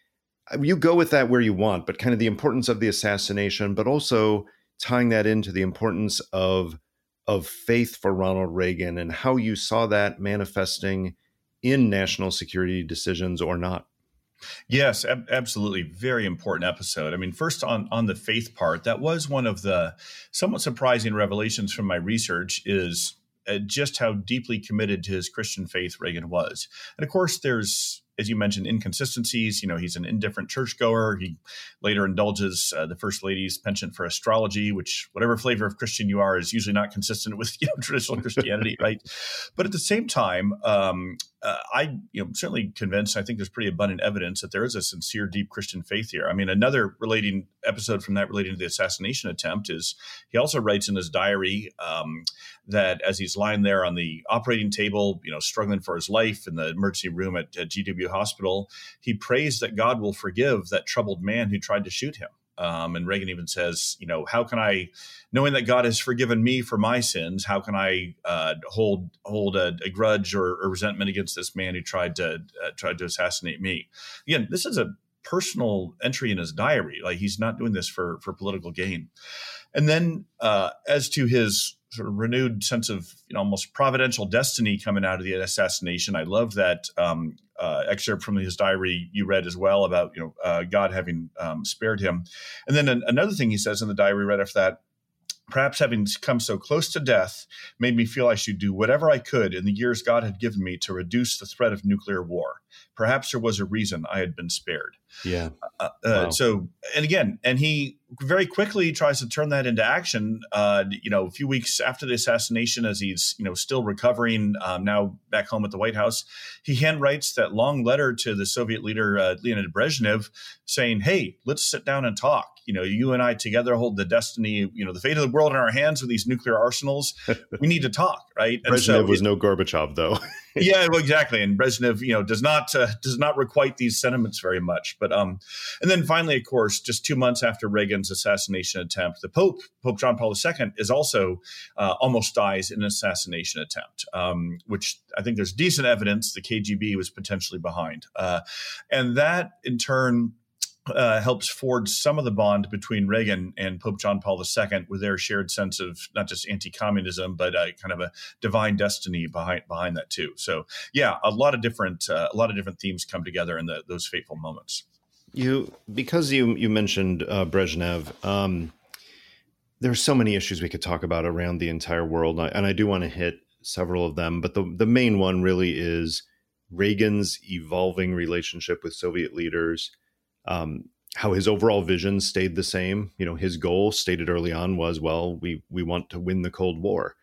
you go with that where you want, but kind of the importance of the assassination, but also tying that into the importance of of faith for Ronald Reagan and how you saw that manifesting in national security decisions or not. Yes, ab- absolutely. Very important episode. I mean, first on, on the faith part, that was one of the somewhat surprising revelations from my research is uh, just how deeply committed to his Christian faith Reagan was. And of course, there's, as you mentioned, inconsistencies. You know, he's an indifferent churchgoer. He later indulges uh, the First Lady's penchant for astrology, which whatever flavor of Christian you are is usually not consistent with, you know, traditional Christianity, right? But at the same time, um, uh, I, you know, certainly convinced, I think there's pretty abundant evidence that there is a sincere, deep Christian faith here. I mean, another relating episode from that relating to the assassination attempt is he also writes in his diary um, that as he's lying there on the operating table, you know, struggling for his life in the emergency room at, at G W Hospital, he prays that God will forgive that troubled man who tried to shoot him. Um, and Reagan even says, you know, how can I, knowing that God has forgiven me for my sins, how can I uh, hold hold a, a grudge or, or resentment against this man who tried to uh, tried to assassinate me? Again, this is a personal entry in his diary. Like he's not doing this for for political gain. And then uh, as to his sort of renewed sense of, you know, almost providential destiny coming out of the assassination, I love that um, uh, excerpt from his diary you read as well about, you know, uh, God having um, spared him. And then an- another thing he says in the diary right after that, perhaps having come so close to death made me feel I should do whatever I could in the years God had given me to reduce the threat of nuclear war. Perhaps there was a reason I had been spared. Yeah. Uh, uh, Wow. So, and again, and he very quickly tries to turn that into action. Uh, you know, a few weeks after the assassination, as he's, you know, still recovering, um, now back home at the White House, he handwrites that long letter to the Soviet leader, uh, Leonid Brezhnev, saying, hey, let's sit down and talk. You know, you and I together hold the destiny, you know, the fate of the world in our hands with these nuclear arsenals. We need to talk, right? And Brezhnev so was it, no Gorbachev, though. yeah, well, exactly. And Brezhnev, you know, does not uh, does not requite these sentiments very much. But um, and then finally, of course, just two months after Reagan's assassination attempt, the Pope, Pope John Paul the Second, is also uh, almost dies in an assassination attempt, um, which I think there's decent evidence the K G B was potentially behind, uh, and that in turn. Uh, helps forge some of the bond between Reagan and Pope John Paul the Second with their shared sense of not just anti-communism, but uh, kind of a divine destiny behind behind that too. So, yeah, a lot of different uh, a lot of different themes come together in the, those fateful moments. You because you you mentioned uh, Brezhnev. Um, there's so many issues we could talk about around the entire world, and I do want to hit several of them. But the the main one really is Reagan's evolving relationship with Soviet leaders. Um, how his overall vision stayed the same. You know, his goal stated early on was, well, we we want to win the Cold War.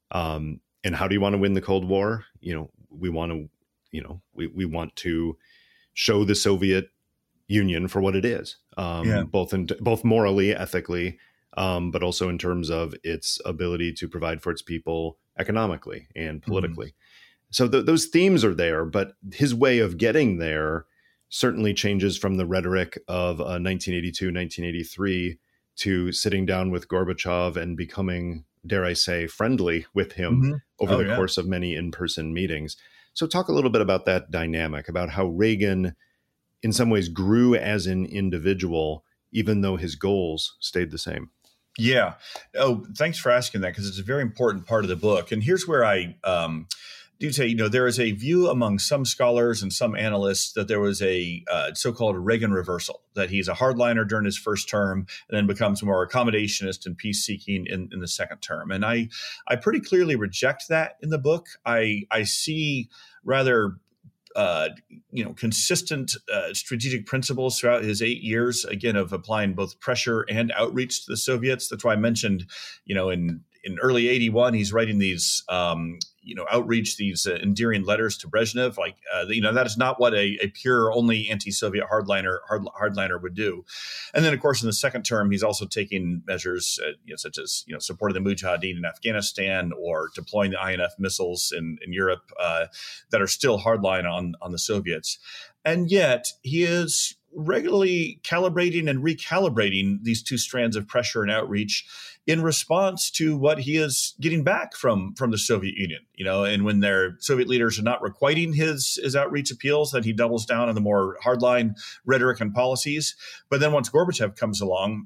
Um, and how do you want to win the Cold War? You know, we want to, you know, we, we want to show the Soviet Union for what it is, um, Yeah. both in both morally, ethically, um, but also in terms of its ability to provide for its people economically and politically. Mm-hmm. So th- those themes are there, but his way of getting there certainly changes from the rhetoric of uh, nineteen eighty-two, nineteen eighty-three to sitting down with Gorbachev and becoming, dare I say, friendly with him mm-hmm. over oh, the yeah. course of many in-person meetings. So talk a little bit about that dynamic, about how Reagan in some ways grew as an individual, even though his goals stayed the same. Yeah. Oh, thanks for asking that, because it's a very important part of the book. And here's where I um, do say, you know, there is a view among some scholars and some analysts that there was a uh, so-called Reagan reversal, that he's a hardliner during his first term and then becomes more accommodationist and peace-seeking in, in the second term. And I, I pretty clearly reject that in the book. I, I see rather Uh, you know, consistent uh, strategic principles throughout his eight years, again, of applying both pressure and outreach to the Soviets. That's why I mentioned, you know, in in early eighty-one, he's writing these, um, you know, outreach, these uh, endearing letters to Brezhnev. Like, uh, you know, that is not what a, a pure, only anti-Soviet hardliner hard, hardliner would do. And then, of course, in the second term, he's also taking measures, uh, you know, such as, you know, supporting the Mujahideen in Afghanistan or deploying the I N F missiles in, in Europe uh, that are still hardline on, on the Soviets. And yet he is regularly calibrating and recalibrating these two strands of pressure and outreach in response to what he is getting back from, from the Soviet Union. You know, and when their Soviet leaders are not requiting his, his outreach appeals, then he doubles down on the more hardline rhetoric and policies. But then once Gorbachev comes along,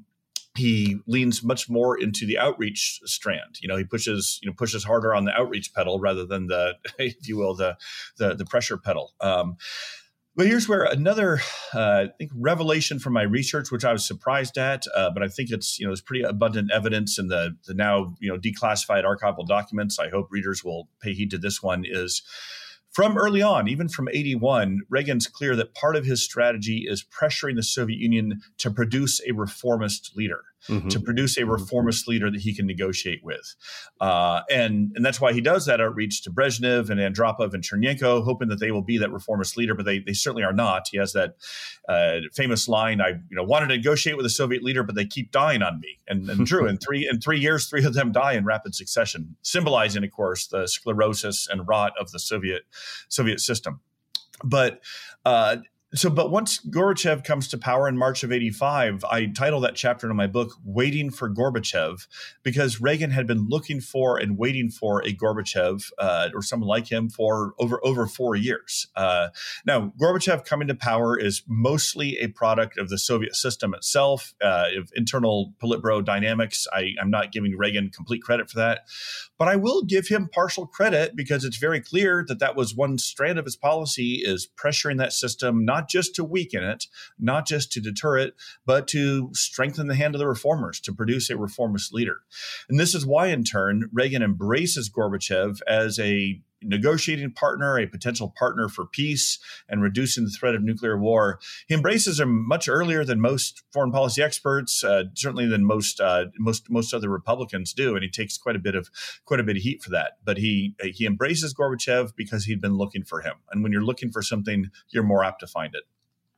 he leans much more into the outreach strand. You know, he pushes, you know, pushes harder on the outreach pedal rather than the, if you will, the the, the pressure pedal. Um, But here's where another, uh, I think, revelation from my research, which I was surprised at, uh, but I think it's, you know, there's pretty abundant evidence in the the now, you know, declassified archival documents. I hope readers will pay heed to this one. Is from early on, even from eighty-one, Reagan's clear that part of his strategy is pressuring the Soviet Union to produce a reformist leader. Mm-hmm. To produce a reformist leader that he can negotiate with. Uh, and, and that's why he does that outreach to Brezhnev and Andropov and Chernenko, hoping that they will be that reformist leader, but they, they certainly are not. He has that uh, famous line, I you know wanted to negotiate with a Soviet leader, but they keep dying on me. And, and true, in three in three years, three of them die in rapid succession, symbolizing, of course, the sclerosis and rot of the Soviet Soviet system. But uh So, but once Gorbachev comes to power in March of eighty-five, I title that chapter in my book, Waiting for Gorbachev, because Reagan had been looking for and waiting for a Gorbachev uh, or someone like him for over, over four years. Uh, now, Gorbachev coming to power is mostly a product of the Soviet system itself, uh, of internal Politburo dynamics. I, I'm not giving Reagan complete credit for that, but I will give him partial credit because it's very clear that that was one strand of his policy, is pressuring that system, not Not just to weaken it, not just to deter it, but to strengthen the hand of the reformers, to produce a reformist leader. And this is why, in turn, Reagan embraces Gorbachev as a negotiating partner, a potential partner for peace and reducing the threat of nuclear war. He embraces him much earlier than most foreign policy experts, uh, certainly than most uh, most most other Republicans do, and he takes quite a bit of quite a bit of heat for that. But he he embraces Gorbachev because he'd been looking for him, and when you're looking for something, you're more apt to find it.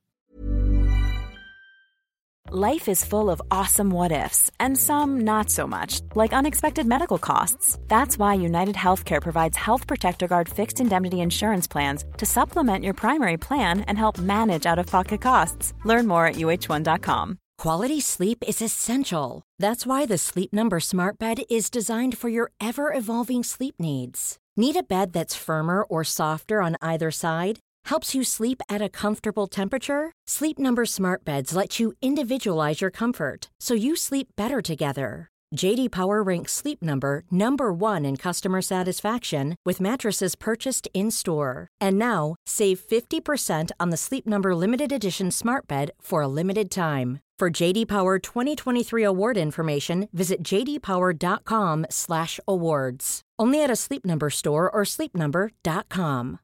Life is full of awesome what-ifs, and some not so much, like unexpected medical costs. That's why United Healthcare provides Health Protector Guard fixed indemnity insurance plans to supplement your primary plan and help manage out-of-pocket costs. Learn more at U H one dot com. Quality sleep is essential. That's why the Sleep Number Smart Bed is designed for your ever-evolving sleep needs. Need a bed that's firmer or softer on either side? Helps you sleep at a comfortable temperature? Sleep Number Smart Beds let you individualize your comfort, so you sleep better together. J D Power ranks Sleep Number number one in customer satisfaction with mattresses purchased in-store. And now, save fifty percent on the Sleep Number Limited Edition Smart Bed for a limited time. For J D Power twenty twenty-three award information, visit j d power dot com slash awards. Only at a Sleep Number store or sleep number dot com.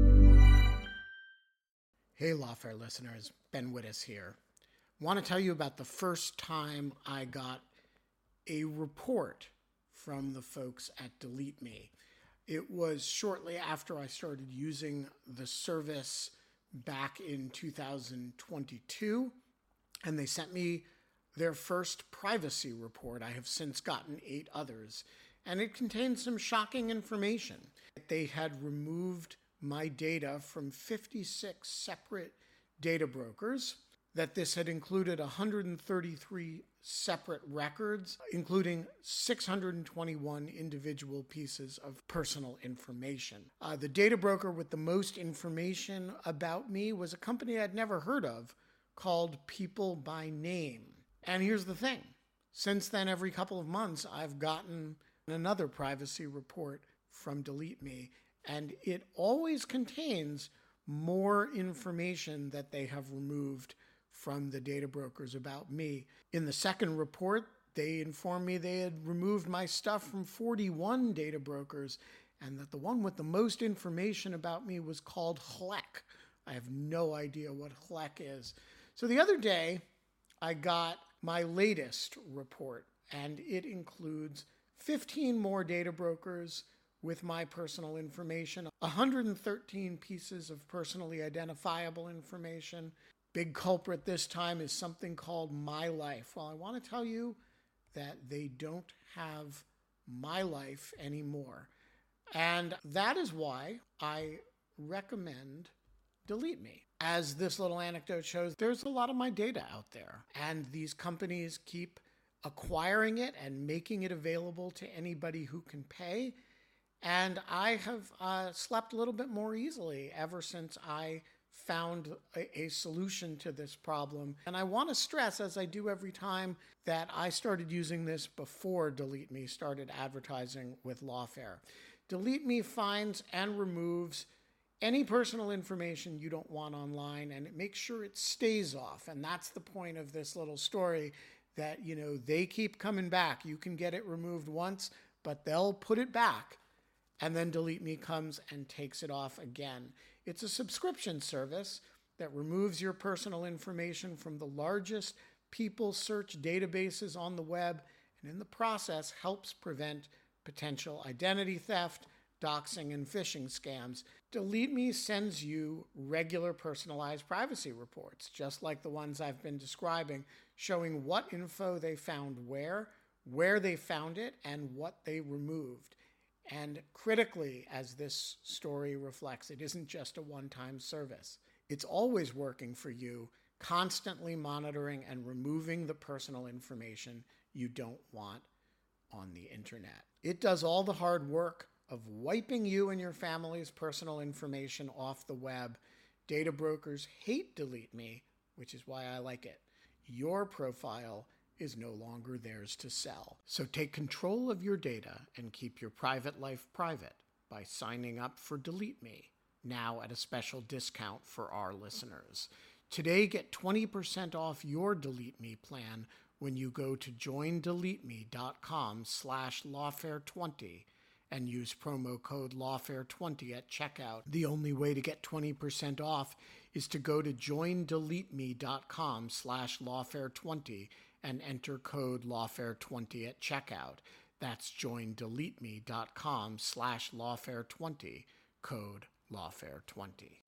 Hey, Lawfare listeners, Ben Wittes here. Want to tell you about the first time I got a report from the folks at Delete Me. It was shortly after I started using the service back in two thousand twenty-two, and they sent me their first privacy report. I have since gotten eight others, and it contained some shocking information. They had removed my data from fifty-six separate data brokers, that this had included one hundred thirty-three separate records, including six hundred twenty-one individual pieces of personal information. Uh, the data broker with the most information about me was a company I'd never heard of called People by Name. And here's the thing. since then, every couple of months, I've gotten another privacy report from Delete Me, and it always contains more information that they have removed from the data brokers about me. In the second report, they informed me they had removed my stuff from forty-one data brokers, and that the one with the most information about me was called H L E C. I have no idea what H L E C is. So the other day, I got my latest report, and it includes fifteen more data brokers with my personal information, one hundred thirteen pieces of personally identifiable information. Big culprit this time is something called My Life. Well, I want to tell you that they don't have My Life anymore. And that is why I recommend Delete Me. As this little anecdote shows, there's a lot of my data out there, and these companies keep acquiring it and making it available to anybody who can pay. And I have uh, slept a little bit more easily ever since I found a, a solution to this problem. And I want to stress, as I do every time, that I started using this before Delete Me started advertising with Lawfare. Delete Me finds and removes any personal information you don't want online, and it makes sure it stays off. And that's the point of this little story, that, you know, they keep coming back. You can get it removed once, but they'll put it back, and then Delete Me comes and takes it off again. It's a subscription service that removes your personal information from the largest people search databases on the web, and in the process helps prevent potential identity theft, doxing, and phishing scams. Delete Me sends you regular personalized privacy reports, just like the ones I've been describing, showing what info they found where, where they found it, and what they removed. And critically, as this story reflects, it isn't just a one-time service. It's always working for you, constantly monitoring and removing the personal information you don't want on the internet. It does all the hard work of wiping you and your family's personal information off the web. Data brokers hate Delete Me, which is why I like it. Your profile is no longer theirs to sell. So take control of your data and keep your private life private by signing up for Delete Me, now at a special discount for our listeners. Today, get twenty percent off your Delete Me plan when you go to joindeleteme.com slash lawfare20 and use promo code lawfare twenty at checkout. The only way to get twenty percent off is to go to joindeleteme.com slash lawfare20 and enter code lawfare twenty at checkout. That's joindeleteme.com slash lawfare20, code lawfare twenty.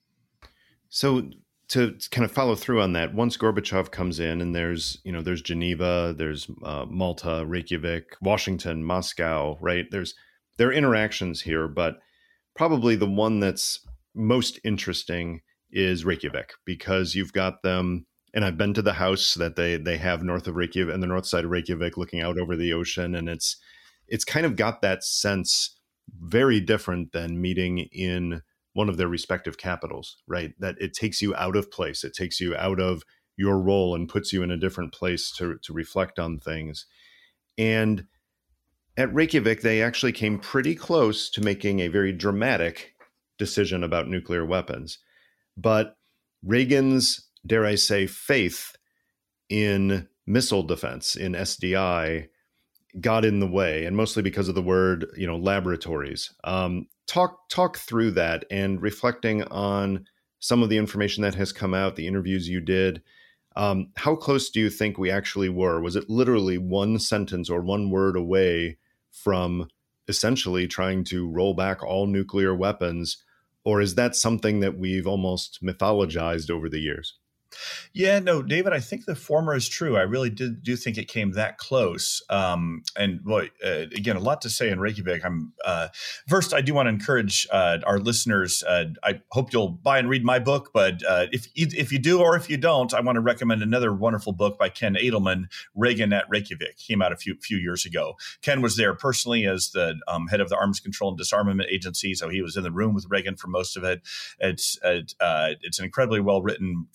So to kind of follow through on that, once Gorbachev comes in, and there's, you know, there's Geneva, there's uh, Malta, Reykjavik, Washington, Moscow, right? There's, there are interactions here, but probably the one that's most interesting is Reykjavik, because you've got them, and I've been to the house that they they have north of Reykjavik, and the north side of Reykjavik, looking out over the ocean, and it's it's kind of got that sense, very different than meeting in one of their respective capitals, right? That it takes you out of place, it takes you out of your role and puts you in a different place to to reflect on things. And at Reykjavik, they actually came pretty close to making a very dramatic decision about nuclear weapons. But Reagan's, dare I say, faith in missile defense, in S D I, got in the way, and mostly because of the word, you know, laboratories. Um, talk talk through that, and reflecting on some of the information that has come out, the interviews you did. Um, how close do you think we actually were? Was it literally one sentence or one word away from essentially trying to roll back all nuclear weapons? Or is that something that we've almost mythologized over the years? Yeah, no, David, I think the former is true. I really did do think it came that close. Um, and boy, uh, again, a lot to say in Reykjavik. I'm uh, first, I do want to encourage uh, our listeners. Uh, I hope you'll buy and read my book. But uh, if if you do or if you don't, I want to recommend another wonderful book by Ken Edelman, Reagan at Reykjavik. Came out a few few years ago. Ken was there personally as the um, head of the Arms Control and Disarmament Agency, so he was in the room with Reagan for most of it. It's uh, uh, it's an incredibly well written kind of memoir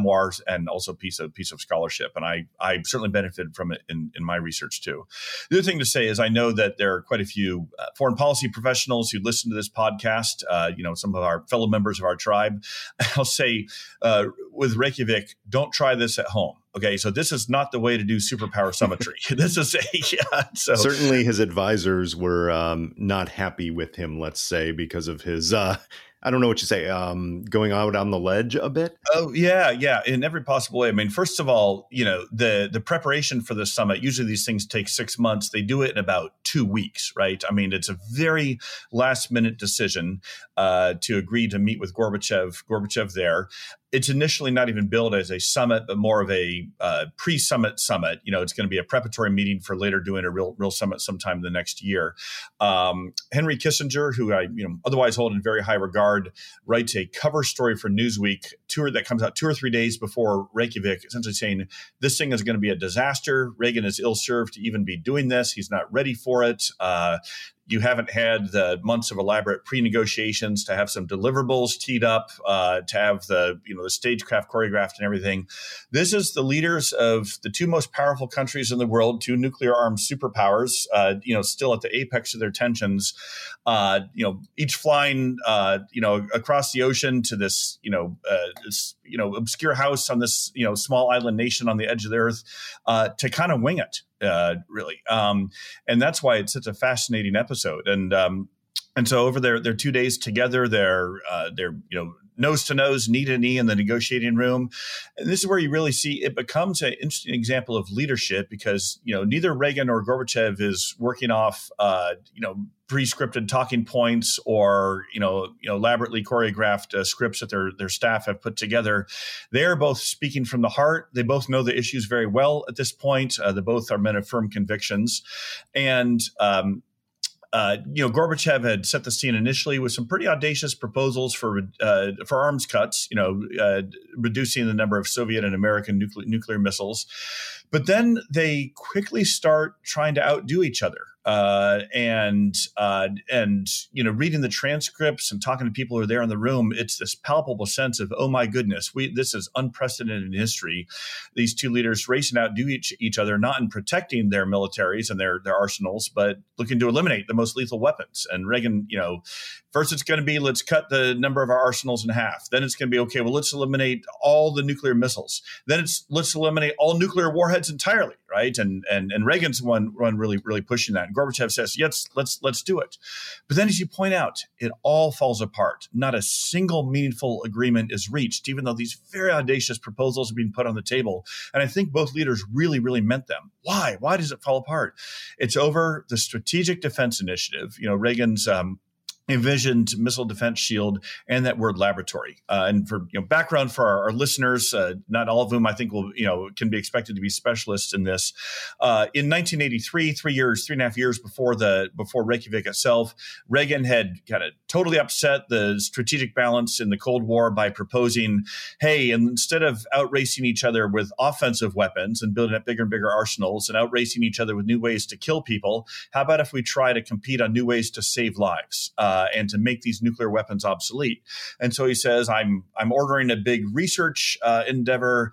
memoirs and also a piece of piece of scholarship. And I I certainly benefited from it in, in my research too. The other thing to say is I know that there are quite a few uh, foreign policy professionals who listen to this podcast. Uh, you know, some of our fellow members of our tribe. I'll say uh, with Reykjavik, don't try this at home. Okay, so this is not the way to do superpower summitry. This is a yeah. So certainly, his advisors were um, not happy with him. Let's say because of his, uh, I don't know what you say, um, going out on the ledge a bit. Oh yeah, yeah, in every possible way. I mean, first of all, you know, the the preparation for the summit. Usually, these things take six months. They do it in about two weeks, right? I mean, it's a very last minute decision uh, to agree to meet with Gorbachev. Gorbachev there. It's initially not even billed as a summit, but more of a uh, pre-summit summit. You know, it's going to be a preparatory meeting for later doing a real, real summit sometime the next year. Um, Henry Kissinger, who I, you know, otherwise hold in very high regard, writes a cover story for Newsweek tour that comes out two or three days before Reykjavik, essentially saying this thing is going to be a disaster. Reagan is ill-served to even be doing this. He's not ready for it. Uh, You haven't had the months of elaborate pre-negotiations to have some deliverables teed up, uh, to have the you know the stagecraft choreographed and everything. This is the leaders of the two most powerful countries in the world, two nuclear-armed superpowers, uh, you know, still at the apex of their tensions. Uh, you know, each flying, uh, you know, across the ocean to this, you know, uh, this, you know, obscure house on this, you know, small island nation on the edge of the earth, uh, to kind of wing it. Uh, really. Um, and that's why it's such a fascinating episode. And um, and so over their, their two days together, they're, uh, they're you know, nose to nose, knee to knee in the negotiating room. And this is where you really see it becomes an interesting example of leadership because, you know, neither Reagan or Gorbachev is working off, uh, you know, pre-scripted talking points or, you know, you know, elaborately choreographed uh, scripts that their, their staff have put together. They're both speaking from the heart. They both know the issues very well at this point. Uh, they both are men of firm convictions. And, um, Uh, you know, Gorbachev had set the scene initially with some pretty audacious proposals for uh, for arms cuts, you know, uh, reducing the number of Soviet and American nuclear, nuclear missiles. But then they quickly start trying to outdo each other. Uh, and, uh, and, you know, reading the transcripts and talking to people who are there in the room, it's this palpable sense of, oh my goodness, we, this is unprecedented in history. These two leaders racing out do each, each other, not in protecting their militaries and their, their arsenals, but looking to eliminate the most lethal weapons. And Reagan, you know, first it's going to be, let's cut the number of our arsenals in half. Then it's going to be, okay, well, let's eliminate all the nuclear missiles. Then it's, let's eliminate all nuclear warheads entirely. Right. And, and, and Reagan's one, one really, really pushing that. And Gorbachev says, yes, let's, let's do it. But then as you point out, it all falls apart. Not a single meaningful agreement is reached, even though these very audacious proposals are being put on the table. And I think both leaders really, really meant them. Why? Why does it fall apart? It's over the Strategic Defense Initiative. You know, Reagan's, um, envisioned missile defense shield and that word laboratory. Uh, and for you know, background for our, our listeners, uh, not all of whom I think will, you know, can be expected to be specialists in this. Uh, in nineteen eighty-three, three years, three and a half years before the before Reykjavik itself, Reagan had kind of totally upset the strategic balance in the Cold War by proposing, hey, instead of outracing each other with offensive weapons and building up bigger and bigger arsenals and outracing each other with new ways to kill people, how about if we try to compete on new ways to save lives? Uh, Uh, and to make these nuclear weapons obsolete. And so he says, I'm I'm ordering a big research uh, endeavor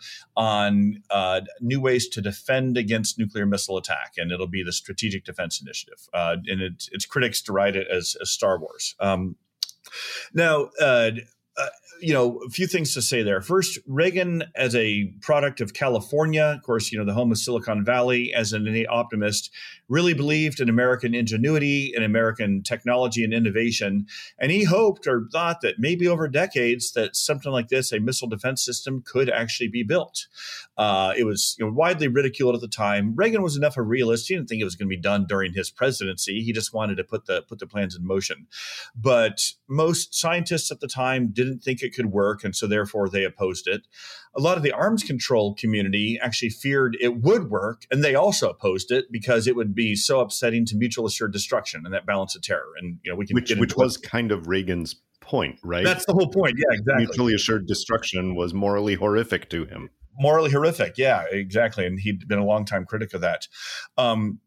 on uh, new ways to defend against nuclear missile attack. And it'll be the Strategic Defense Initiative. Uh, and it, its critics deride it as, as Star Wars. Um, now, uh, uh, you know, a few things to say there. First, Reagan, as a product of California, of course, you know, the home of Silicon Valley, as an innate optimist, really believed in American ingenuity and American technology and innovation. And he hoped or thought that maybe over decades that something like this, a missile defense system, could actually be built. Uh, it was you know, widely ridiculed at the time. Reagan was enough of a realist. He didn't think it was going to be done during his presidency. He just wanted to put the put the plans in motion. But most scientists at the time didn't think it could work, and so therefore they opposed it. A lot of the arms control community actually feared it would work, and they also opposed it because it would be so upsetting to mutual assured destruction and that balance of terror. And you know, we can which get which into was it. kind of Reagan's point, right? That's the whole point. Yeah, exactly. Mutually assured destruction was morally horrific to him. Morally horrific. Yeah, exactly. And he'd been a longtime critic of that. Um,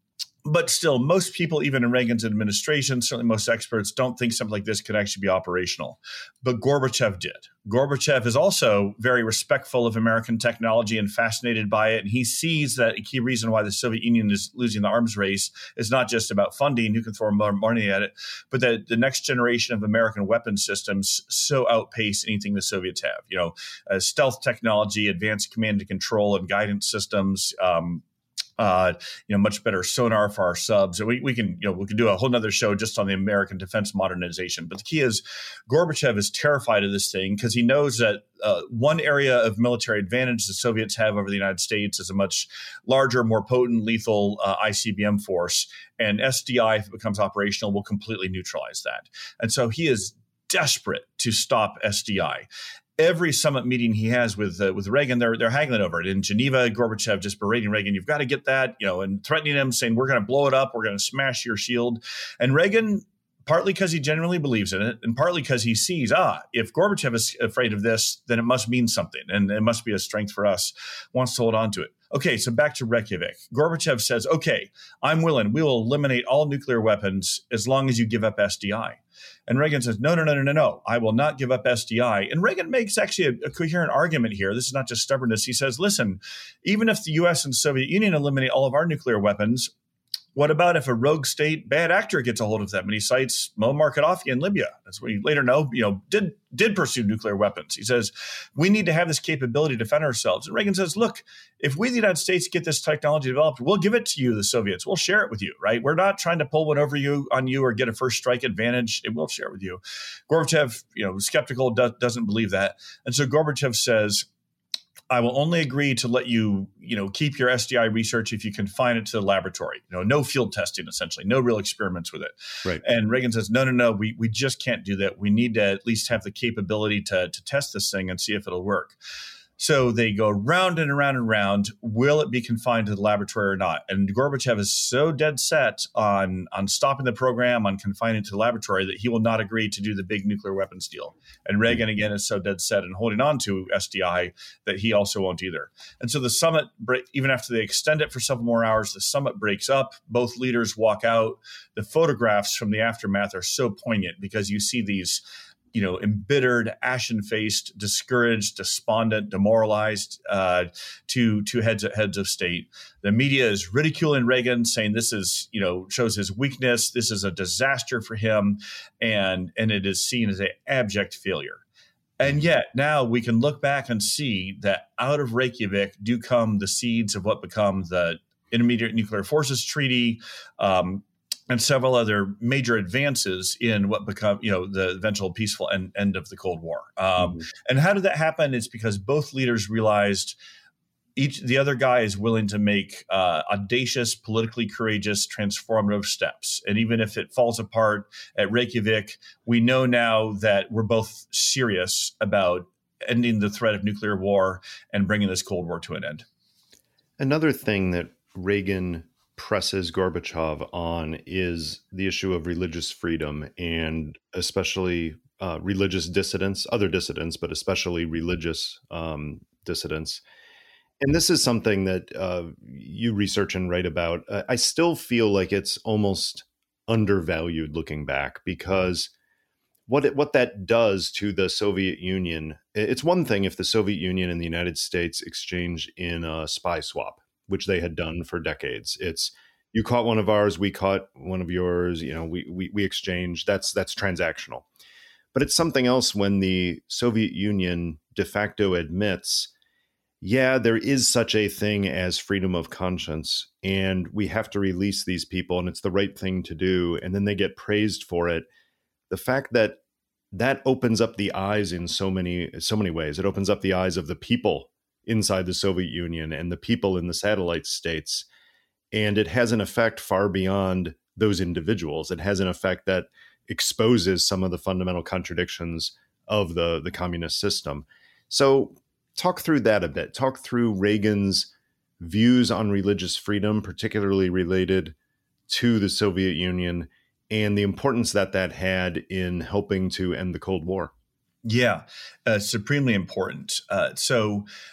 But still, most people, even in Reagan's administration, certainly most experts, don't think something like this could actually be operational. But Gorbachev did. Gorbachev is also very respectful of American technology and fascinated by it. And he sees that a key reason why the Soviet Union is losing the arms race is not just about funding, you can throw more money at it, but that the next generation of American weapon systems so outpace anything the Soviets have. You know, uh, stealth technology, advanced command and control and guidance systems, um, Uh, you know, much better sonar for our subs. We, we can, you know, we can do a whole nother show just on the American defense modernization. But the key is Gorbachev is terrified of this thing because he knows that uh, one area of military advantage the Soviets have over the United States is a much larger, more potent, lethal uh, I C B M force. And S D I, if it becomes operational, will completely neutralize that. And so he is desperate to stop S D I. Every summit meeting he has with uh, with Reagan, they're they're haggling over it. In Geneva, Gorbachev just berating Reagan, "You've got to get that," you know, and threatening him, saying, "We're going to blow it up. We're going to smash your shield." And Reagan, partly because he genuinely believes in it, and partly because he sees, ah, if Gorbachev is afraid of this, then it must mean something, and it must be a strength for us, wants to hold on to it. Okay, so back to Reykjavik. Gorbachev says, okay, I'm willing. We will eliminate all nuclear weapons as long as you give up S D I. And Reagan says, no, no, no, no, no, no. I will not give up S D I. And Reagan makes actually a, a coherent argument here. This is not just stubbornness. He says, listen, even if the U S and Soviet Union eliminate all of our nuclear weapons, what about if a rogue state bad actor gets a hold of them? And he cites Muammar Gaddafi in Libya. That's what we later know, you know, did did pursue nuclear weapons. He says, we need to have this capability to defend ourselves. And Reagan says, look, if we, the United States, get this technology developed, we'll give it to you, the Soviets. We'll share it with you, right? We're not trying to pull one over you on you or get a first strike advantage. It will share it with you. Gorbachev, you know, skeptical, do, doesn't believe that. And so Gorbachev says, I will only agree to let you, you know, keep your S D I research if you confine it to the laboratory. You know, no field testing, essentially, no real experiments with it. Right. And Reagan says, no, no, no, we we just can't do that. We need to at least have the capability to to test this thing and see if it'll work. So they go round and around and round. Will it be confined to the laboratory or not? And Gorbachev is so dead set on, on stopping the program, on confining it to the laboratory, that he will not agree to do the big nuclear weapons deal. And Reagan, again, is so dead set in holding on to S D I that he also won't either. And so the summit, break, even after they extend it for several more hours, the summit breaks up. Both leaders walk out. The photographs from the aftermath are so poignant because you see these, you know, embittered, ashen-faced, discouraged, despondent, demoralized uh, to to heads of, heads of state. The media is ridiculing Reagan, saying this is, you know, shows his weakness. This is a disaster for him, and and it is seen as an abject failure. And yet now we can look back and see that out of Reykjavik do come the seeds of what become the Intermediate Nuclear Forces Treaty, um, and several other major advances in what become, you know, the eventual peaceful end, end of the Cold War. Um, mm-hmm. And how did that happen? It's because both leaders realized each the other guy is willing to make uh, audacious, politically courageous, transformative steps. And even if it falls apart at Reykjavik, we know now that we're both serious about ending the threat of nuclear war and bringing this Cold War to an end. Another thing that Reagan presses Gorbachev on is the issue of religious freedom, and especially uh, religious dissidents, other dissidents, but especially religious um, dissidents. And this is something that uh, you research and write about. Uh, I still feel like it's almost undervalued looking back, because what it, what that does to the Soviet Union, it's one thing if the Soviet Union and the United States exchange in a spy swap, which they had done for decades. It's you caught one of ours, we caught one of yours, you know, we we we exchanged. That's that's transactional. But it's something else when the Soviet Union de facto admits, yeah, there is such a thing as freedom of conscience, and we have to release these people, and it's the right thing to do, and then they get praised for it. The fact that that opens up the eyes in so many so many ways. It opens up the eyes of the people inside the Soviet Union and the people in the satellite states. And it has an effect far beyond those individuals. It has an effect that exposes some of the fundamental contradictions of the, the communist system. So talk through that a bit. Talk through Reagan's views on religious freedom, particularly related to the Soviet Union, and the importance that that had in helping to end the Cold War. Yeah, uh, supremely important. Uh, so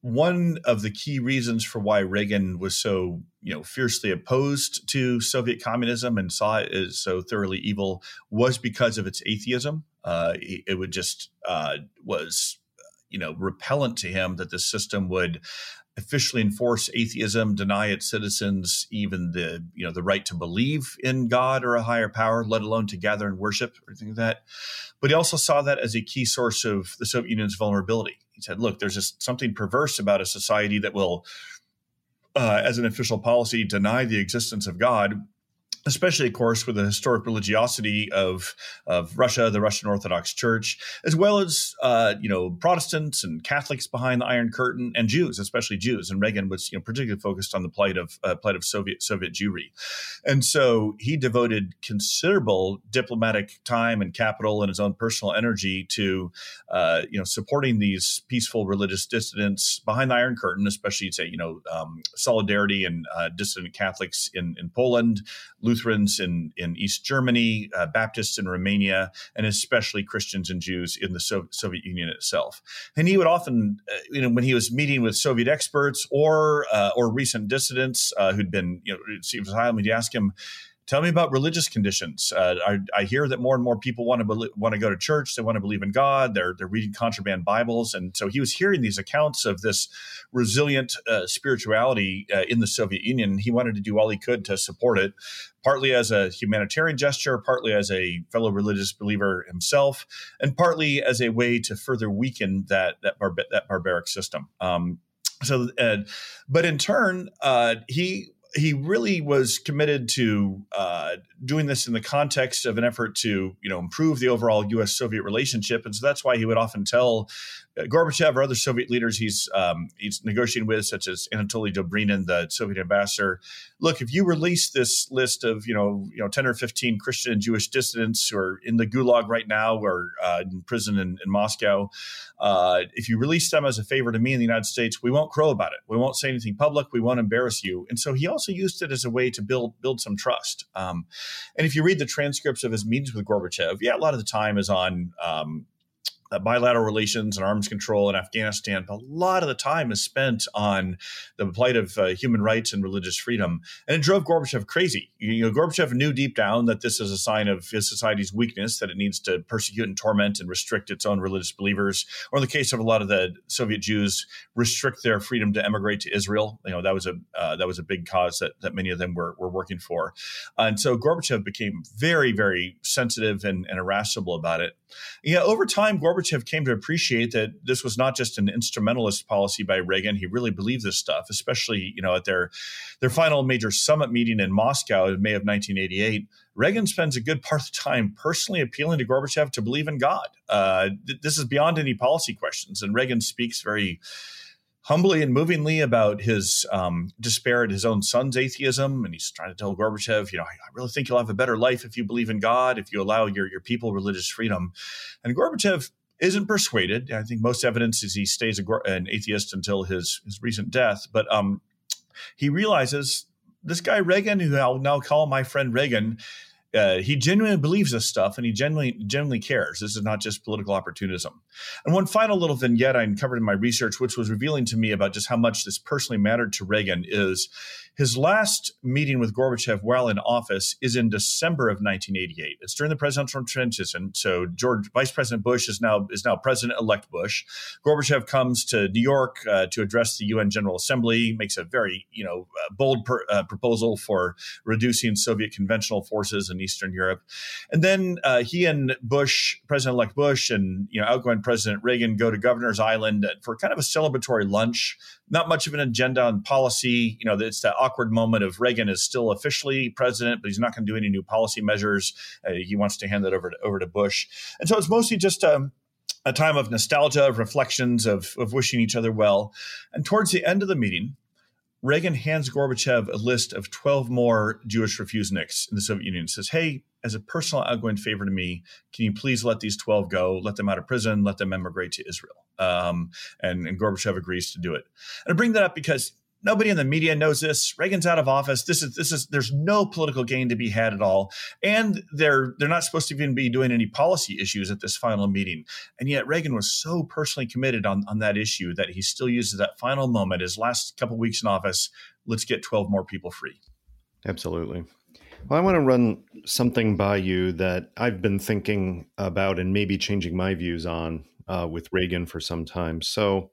one of the key reasons for why Reagan was so, you know, fiercely opposed to Soviet communism and saw it as so thoroughly evil was because of its atheism. Uh, it, it would just uh, was, you know, repellent to him that the system would officially enforce atheism, deny its citizens even the, you know, the right to believe in God or a higher power, let alone to gather and worship or anything like that. But he also saw that as a key source of the Soviet Union's vulnerability. He said, look, there's just something perverse about a society that will, uh, as an official policy, deny the existence of God, especially, of course, with the historic religiosity of, of Russia, the Russian Orthodox Church, as well as, uh, you know, Protestants and Catholics behind the Iron Curtain, and Jews, especially Jews. And Reagan was, you know, particularly focused on the plight of uh, plight of Soviet Soviet Jewry. And so he devoted considerable diplomatic time and capital and his own personal energy to, uh, you know, supporting these peaceful religious dissidents behind the Iron Curtain, especially, say, you know, um, Solidarity and uh, dissident Catholics in, in Poland, Lutherans in, in East Germany, uh, Baptists in Romania, and especially Christians and Jews in the so- Soviet Union itself. And he would often, uh, you know, when he was meeting with Soviet experts or uh, or recent dissidents uh, who'd been, you know, received asylum, he'd ask him, tell me about religious conditions. Uh, I, I hear that more and more people want to be, want to go to church. They want to believe in God. They're they're reading contraband Bibles, and so he was hearing these accounts of this resilient uh, spirituality uh, in the Soviet Union. He wanted to do all he could to support it, partly as a humanitarian gesture, partly as a fellow religious believer himself, and partly as a way to further weaken that that, bar- that barbaric system. Um, so, uh, but in turn, uh, he. He really was committed to uh, doing this in the context of an effort to, you know, improve the overall U S Soviet relationship, and so that's why he would often tell uh, Gorbachev or other Soviet leaders he's um, he's negotiating with, such as Anatoly Dobrinin, the Soviet ambassador, look, if you release this list of, you know, you know, ten or fifteen Christian and Jewish dissidents who are in the Gulag right now or uh, in prison in, in Moscow, uh, if you release them as a favor to me in the United States, we won't crow about it. We won't say anything public. We won't embarrass you. And so he also used it as a way to build build some trust. Um, and if you read the transcripts of his meetings with Gorbachev, yeah, a lot of the time is on um, Uh, bilateral relations and arms control in Afghanistan, but a lot of the time is spent on the plight of uh, human rights and religious freedom. And it drove Gorbachev crazy. You know, Gorbachev knew deep down that this is a sign of his society's weakness, that it needs to persecute and torment and restrict its own religious believers. Or in the case of a lot of the Soviet Jews, restrict their freedom to emigrate to Israel. You know, that was a uh, that was a big cause that, that many of them were, were working for. Uh, and so Gorbachev became very, very sensitive and, and irascible about it. Yeah, over time, Gorbachev came to appreciate that this was not just an instrumentalist policy by Reagan. He really believed this stuff, especially, you know, at their their final major summit meeting in Moscow in May of nineteen eighty-eight. Reagan spends a good part of the time personally appealing to Gorbachev to believe in God. Uh, th- this is beyond any policy questions, and Reagan speaks very humbly and movingly about his um, despair at his own son's atheism. And he's trying to tell Gorbachev, you know, I really think you'll have a better life if you believe in God, if you allow your, your people religious freedom. And Gorbachev isn't persuaded. I think most evidence is he stays a, an atheist until his, his recent death. But um, he realizes this guy Reagan, who I'll now call my friend Reagan, Uh, he genuinely believes this stuff, and he genuinely, genuinely cares. This is not just political opportunism. And one final little vignette I uncovered in my research, which was revealing to me about just how much this personally mattered to Reagan, is his last meeting with Gorbachev while in office is in December of nineteen eighty-eight. It's during the presidential transition. So George, Vice President Bush is now is now President-elect Bush. Gorbachev comes to New York uh, to address the U N General Assembly, makes a very, you know, uh, bold per, uh, proposal for reducing Soviet conventional forces in Eastern Europe. And then uh, he and Bush, President-elect Bush, and, you know, outgoing President Reagan go to Governor's Island for kind of a celebratory lunch. Not much of an agenda on policy. You know, it's that awkward moment of Reagan is still officially president, but he's not going to do any new policy measures. Uh, he wants to hand that over to, over to Bush. And so it's mostly just um, a time of nostalgia, of reflections, of, of wishing each other well. And towards the end of the meeting, Reagan hands Gorbachev a list of twelve more Jewish refuseniks in the Soviet Union. Says, hey, as a personal outgoing favor to me, can you please let these twelve go, let them out of prison, let them emigrate to Israel? Um, and, and Gorbachev agrees to do it. And I bring that up because Nobody in the media knows this. Reagan's out of office. This is this is there's no political gain to be had at all. And they're they're not supposed to even be doing any policy issues at this final meeting. And yet Reagan was so personally committed on, on that issue that he still uses that final moment, his last couple of weeks in office. Let's get twelve more people free. Absolutely. Well, I want to run something by you that I've been thinking about and maybe changing my views on uh, with Reagan for some time. So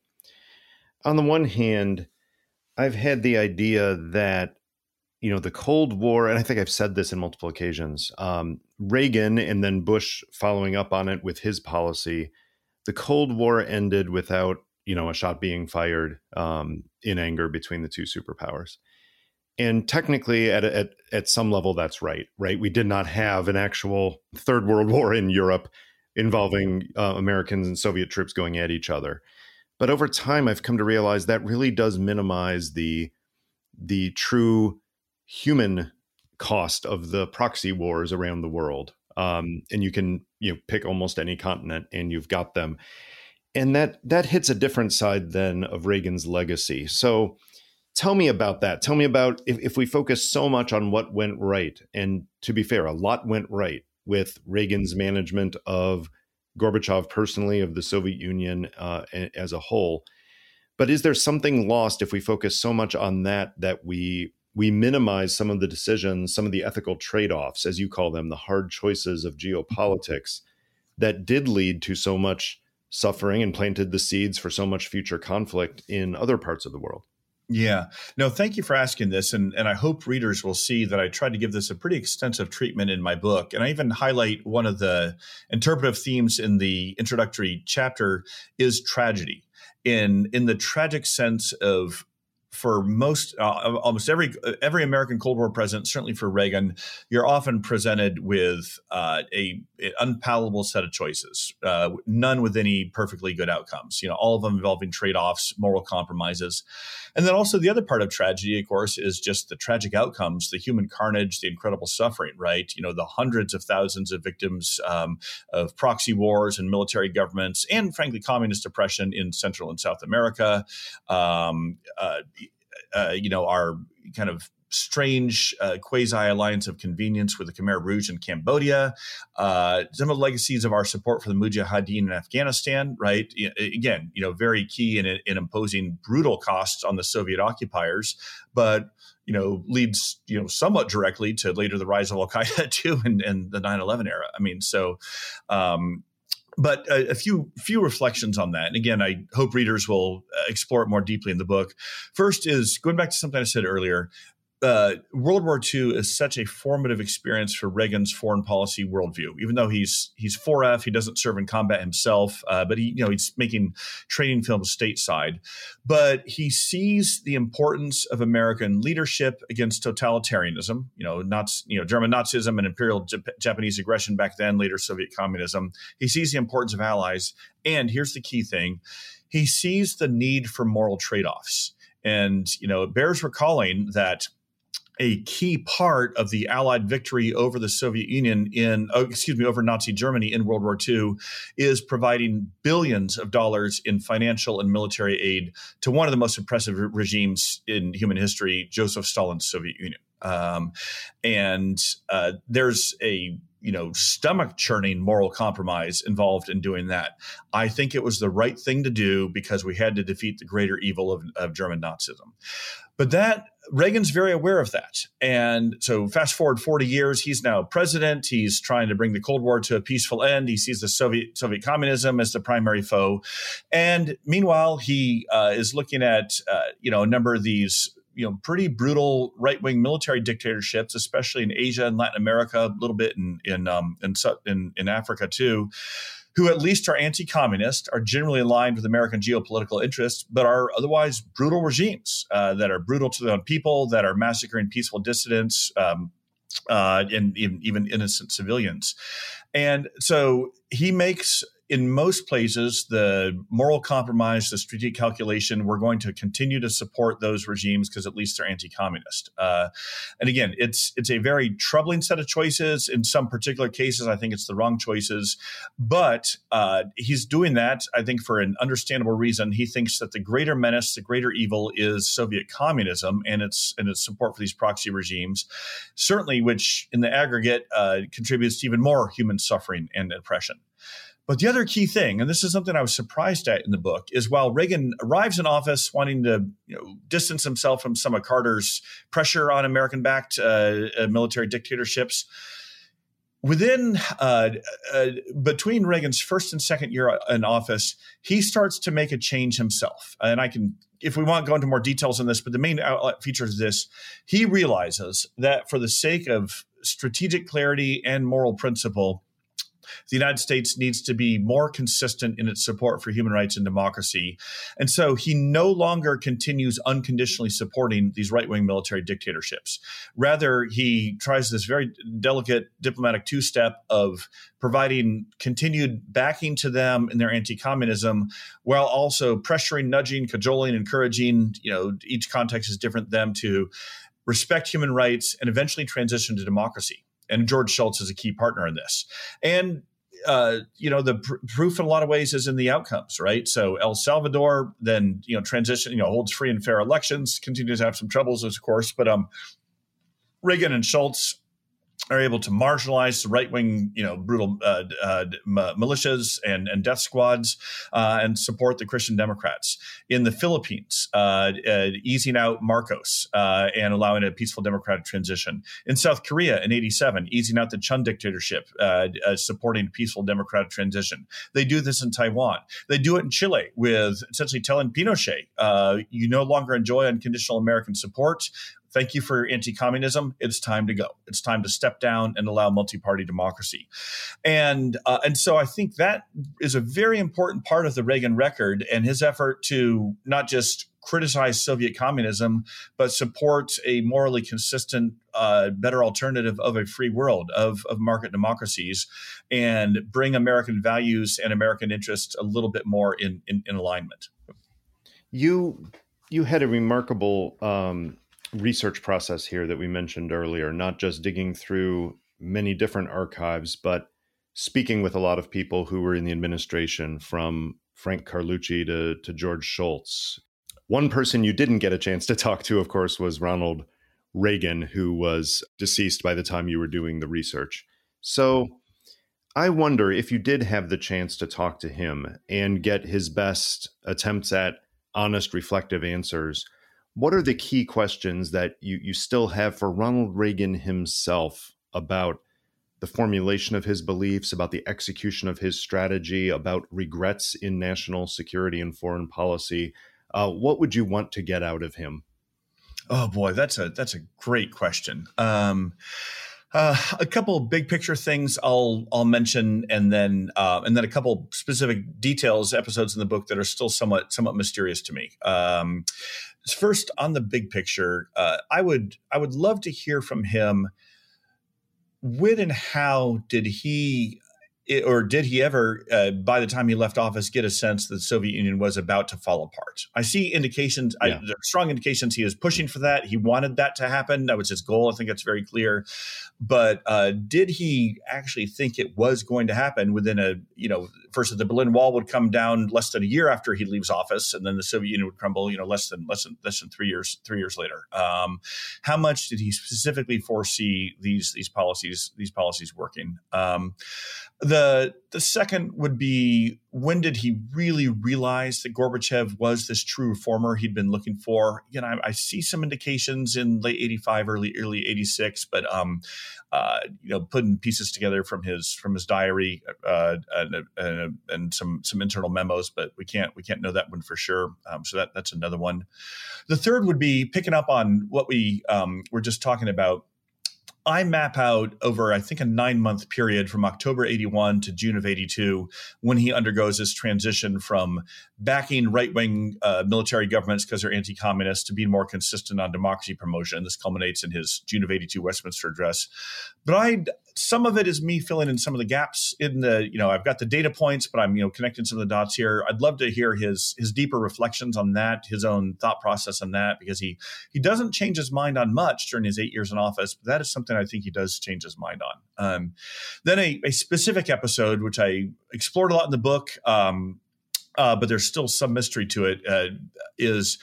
on the one hand, I've had the idea that, you know, the Cold War, and I think I've said this in multiple occasions, um, Reagan and then Bush following up on it with his policy, the Cold War ended without, you know, a shot being fired um, in anger between the two superpowers. And technically, at, at at some level, that's right, right? We did not have an actual Third World War in Europe involving uh, Americans and Soviet troops going at each other. But over time, I've come to realize that really does minimize the the true human cost of the proxy wars around the world. Um, and you can you know pick almost any continent, and you've got them. And that that hits a different side then of Reagan's legacy. So tell me about that. Tell me about if, if we focus so much on what went right, and to be fair, a lot went right with Reagan's management of Gorbachev personally, of the Soviet Union uh, as a whole. But is there something lost if we focus so much on that, that we we minimize some of the decisions, some of the ethical trade-offs, as you call them, the hard choices of geopolitics that did lead to so much suffering and planted the seeds for so much future conflict in other parts of the world? Yeah. No, thank you for asking this. And, and I hope readers will see that I tried to give this a pretty extensive treatment in my book. And I even highlight one of the interpretive themes in the introductory chapter is tragedy, in, in the tragic sense of, for most, uh, almost every every American Cold War president, certainly for Reagan, you're often presented with uh, a an unpalatable set of choices, uh, none with any perfectly good outcomes. You know, all of them involving trade-offs, moral compromises, and then also the other part of tragedy, of course, is just the tragic outcomes, the human carnage, the incredible suffering. Right? You know, the hundreds of thousands of victims um, of proxy wars and military governments, and frankly, communist oppression in Central and South America. Um, uh, Uh, you know, our kind of strange uh, quasi-alliance of convenience with the Khmer Rouge in Cambodia, uh, some of the legacies of our support for the Mujahideen in Afghanistan, right? Again, you know, very key in, in imposing brutal costs on the Soviet occupiers, but, you know, leads, you know, somewhat directly to later the rise of Al-Qaeda too, and, and the nine eleven era. I mean, so, um, But a, a few few reflections on that. And again, I hope readers will explore it more deeply in the book. First is going back to something I said earlier. Uh, World War Two is such a formative experience for Reagan's foreign policy worldview. Even though he's he's four F, he doesn't serve in combat himself, uh, but he you know he's making training films stateside. But he sees the importance of American leadership against totalitarianism. You know, Nazi, you know German Nazism and Imperial Jap- Japanese aggression back then, later Soviet communism. He sees the importance of allies, and here's the key thing: he sees the need for moral trade-offs. And you know, it bears recalling that a key part of the Allied victory over the Soviet Union in, oh, excuse me, over Nazi Germany in World War Two is providing billions of dollars in financial and military aid to one of the most oppressive re- regimes in human history, Joseph Stalin's Soviet Union. Um, and uh, there's a you know, stomach churning moral compromise involved in doing that. I think it was the right thing to do because we had to defeat the greater evil of, of German Nazism. But that Reagan's very aware of that. And so fast forward forty years, he's now president. He's trying to bring the Cold War to a peaceful end. He sees the Soviet Soviet communism as the primary foe. And meanwhile, he uh, is looking at, uh, you know, a number of these you know, pretty brutal right-wing military dictatorships, especially in Asia and Latin America, a little bit in in um, in, in, in Africa too, who at least are anti-communist, are generally aligned with American geopolitical interests, but are otherwise brutal regimes uh, that are brutal to their own people, that are massacring peaceful dissidents, um, uh, and even, even innocent civilians. And so he makes in most places, the moral compromise, the strategic calculation, we're going to continue to support those regimes because at least they're anti-communist. Uh, and again, it's it's a very troubling set of choices. In some particular cases, I think it's the wrong choices. But uh, he's doing that, I think, for an understandable reason. He thinks that the greater menace, the greater evil is Soviet communism and its and its support for these proxy regimes, certainly which in the aggregate uh, contributes to even more human suffering and oppression. But the other key thing, and this is something I was surprised at in the book, is while Reagan arrives in office wanting to you know, distance himself from some of Carter's pressure on American-backed uh, uh, military dictatorships, within uh, uh, between Reagan's first and second year in office, he starts to make a change himself. And I can, if we want, go into more details on this, but the main outlet feature is this. He realizes that for the sake of strategic clarity and moral principle, the United States needs to be more consistent in its support for human rights and democracy. And so he no longer continues unconditionally supporting these right-wing military dictatorships. Rather, he tries this very delicate diplomatic two-step of providing continued backing to them in their anti-communism while also pressuring, nudging, cajoling, encouraging, you know, each context is different, them to respect human rights and eventually transition to democracy. And George Shultz is a key partner in this. And, uh, you know, the pr- proof in a lot of ways is in the outcomes, right? So El Salvador then, you know, transition, you know, holds free and fair elections, continues to have some troubles, of course. But um, Reagan and Shultz are able to marginalize the right-wing, you know, brutal uh, uh, militias and, and death squads uh, and support the Christian Democrats. In the Philippines, uh, uh, easing out Marcos uh, and allowing a peaceful democratic transition. In South Korea in eighty-seven, easing out the Chun dictatorship, uh, uh, supporting peaceful democratic transition. They do this in Taiwan. They do it in Chile with essentially telling Pinochet, uh, you no longer enjoy unconditional American support. Thank you for anti-communism. It's time to go. It's time to step down and allow multi-party democracy. And uh, and so I think that is a very important part of the Reagan record and his effort to not just criticize Soviet communism, but support a morally consistent, uh, better alternative of a free world, of, of market democracies, and bring American values and American interests a little bit more in, in, in alignment. You, you had a remarkable um research process here that we mentioned earlier, not just digging through many different archives, but speaking with a lot of people who were in the administration, from Frank Carlucci to, to George Shultz. One person you didn't get a chance to talk to, of course, was Ronald Reagan, who was deceased by the time you were doing the research. So I wonder if you did have the chance to talk to him and get his best attempts at honest, reflective answers, what are the key questions that you, you still have for Ronald Reagan himself about the formulation of his beliefs, about the execution of his strategy, about regrets in national security and foreign policy? Uh, what would you want to get out of him? Oh, boy, that's a that's a great question. Um, uh, a couple of big picture things I'll I'll mention, and then uh, and then a couple specific details, episodes in the book that are still somewhat somewhat mysterious to me. Um, First, on the big picture, uh, I would I would love to hear from him. When and how did he, or did he ever, uh, by the time he left office, get a sense that the Soviet Union was about to fall apart? I see indications, yeah. I, there are strong indications he was pushing for that. He wanted that to happen. That was his goal. I think that's very clear. But uh, did he actually think it was going to happen within a, you know, first the Berlin Wall would come down less than a year after he leaves office, and then the Soviet Union would crumble, you know, less than less than less than three years three years later. Um, how much did he specifically foresee these these policies these policies working? Um, the the second would be, when did he really realize that Gorbachev was this true reformer he'd been looking for? Again, I, I see some indications in late eighty-five, early early eighty-six, but um, uh, you know, putting pieces together from his from his diary uh, and, and, and some some internal memos, but we can't we can't know that one for sure. Um, so that that's another one. The third would be picking up on what we um, were just talking about. I map out over, I think, a nine-month period from October eighty-one to June of eighty-two, when he undergoes this transition from backing right-wing uh, military governments because they're anti-communist to being more consistent on democracy promotion. This culminates in his June of eighty-two Westminster address. But I some of it is me filling in some of the gaps in the, you know, I've got the data points, but I'm, you know, connecting some of the dots here. I'd love to hear his his deeper reflections on that, his own thought process on that, because he he doesn't change his mind on much during his eight years in office. But that is something I think he does change his mind on. Um, then a, a specific episode, which I explored a lot in the book, um, uh, but there's still some mystery to it, uh, is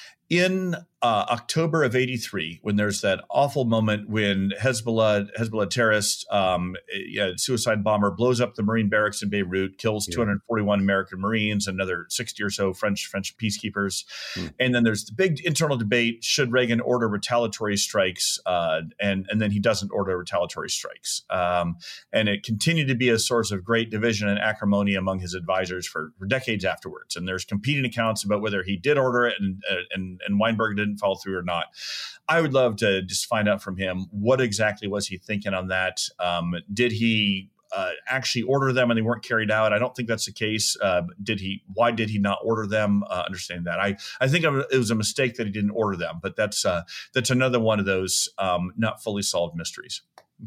in uh, October of eighty-three, when there's that awful moment when Hezbollah Hezbollah terrorist um, yeah, suicide bomber blows up the Marine barracks in Beirut, kills yeah. two hundred forty-one American Marines, another sixty or so French French peacekeepers, hmm. and then there's the big internal debate: should Reagan order retaliatory strikes? Uh, and and then he doesn't order retaliatory strikes, um, and it continued to be a source of great division and acrimony among his advisors for, for decades afterwards. And there's competing accounts about whether he did order it and and, and Weinberg didn't follow through or not. I would love to just find out from him, what exactly was he thinking on that? Um, did he uh, actually order them and they weren't carried out? I don't think that's the case. Uh, did he? Why did he not order them? Uh, understand that. I, I think it was a mistake that he didn't order them, but that's uh, that's another one of those um, not fully solved mysteries.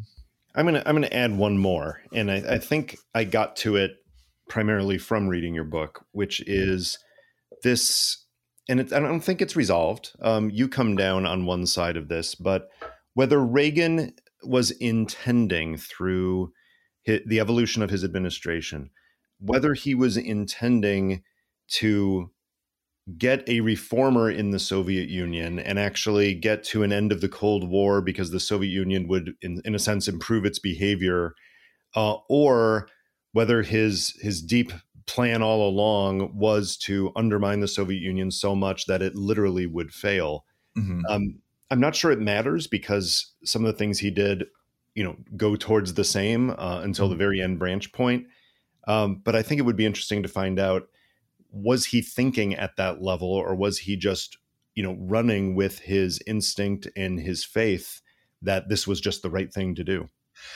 I'm gonna I'm gonna add one more, and I, I think I got to it primarily from reading your book, which is this. And it, I don't think it's resolved. Um, you come down on one side of this, but whether Reagan was intending through his, the evolution of his administration, whether he was intending to get a reformer in the Soviet Union and actually get to an end of the Cold War because the Soviet Union would, in, in a sense, improve its behavior, uh, or whether his his deep plan all along was to undermine the Soviet Union so much that it literally would fail. Mm-hmm. Um, I'm not sure it matters, because some of the things he did, you know, go towards the same uh, until mm-hmm. the very end branch point. Um, but I think it would be interesting to find out, was he thinking at that level, or was he just, you know, running with his instinct and his faith that this was just the right thing to do?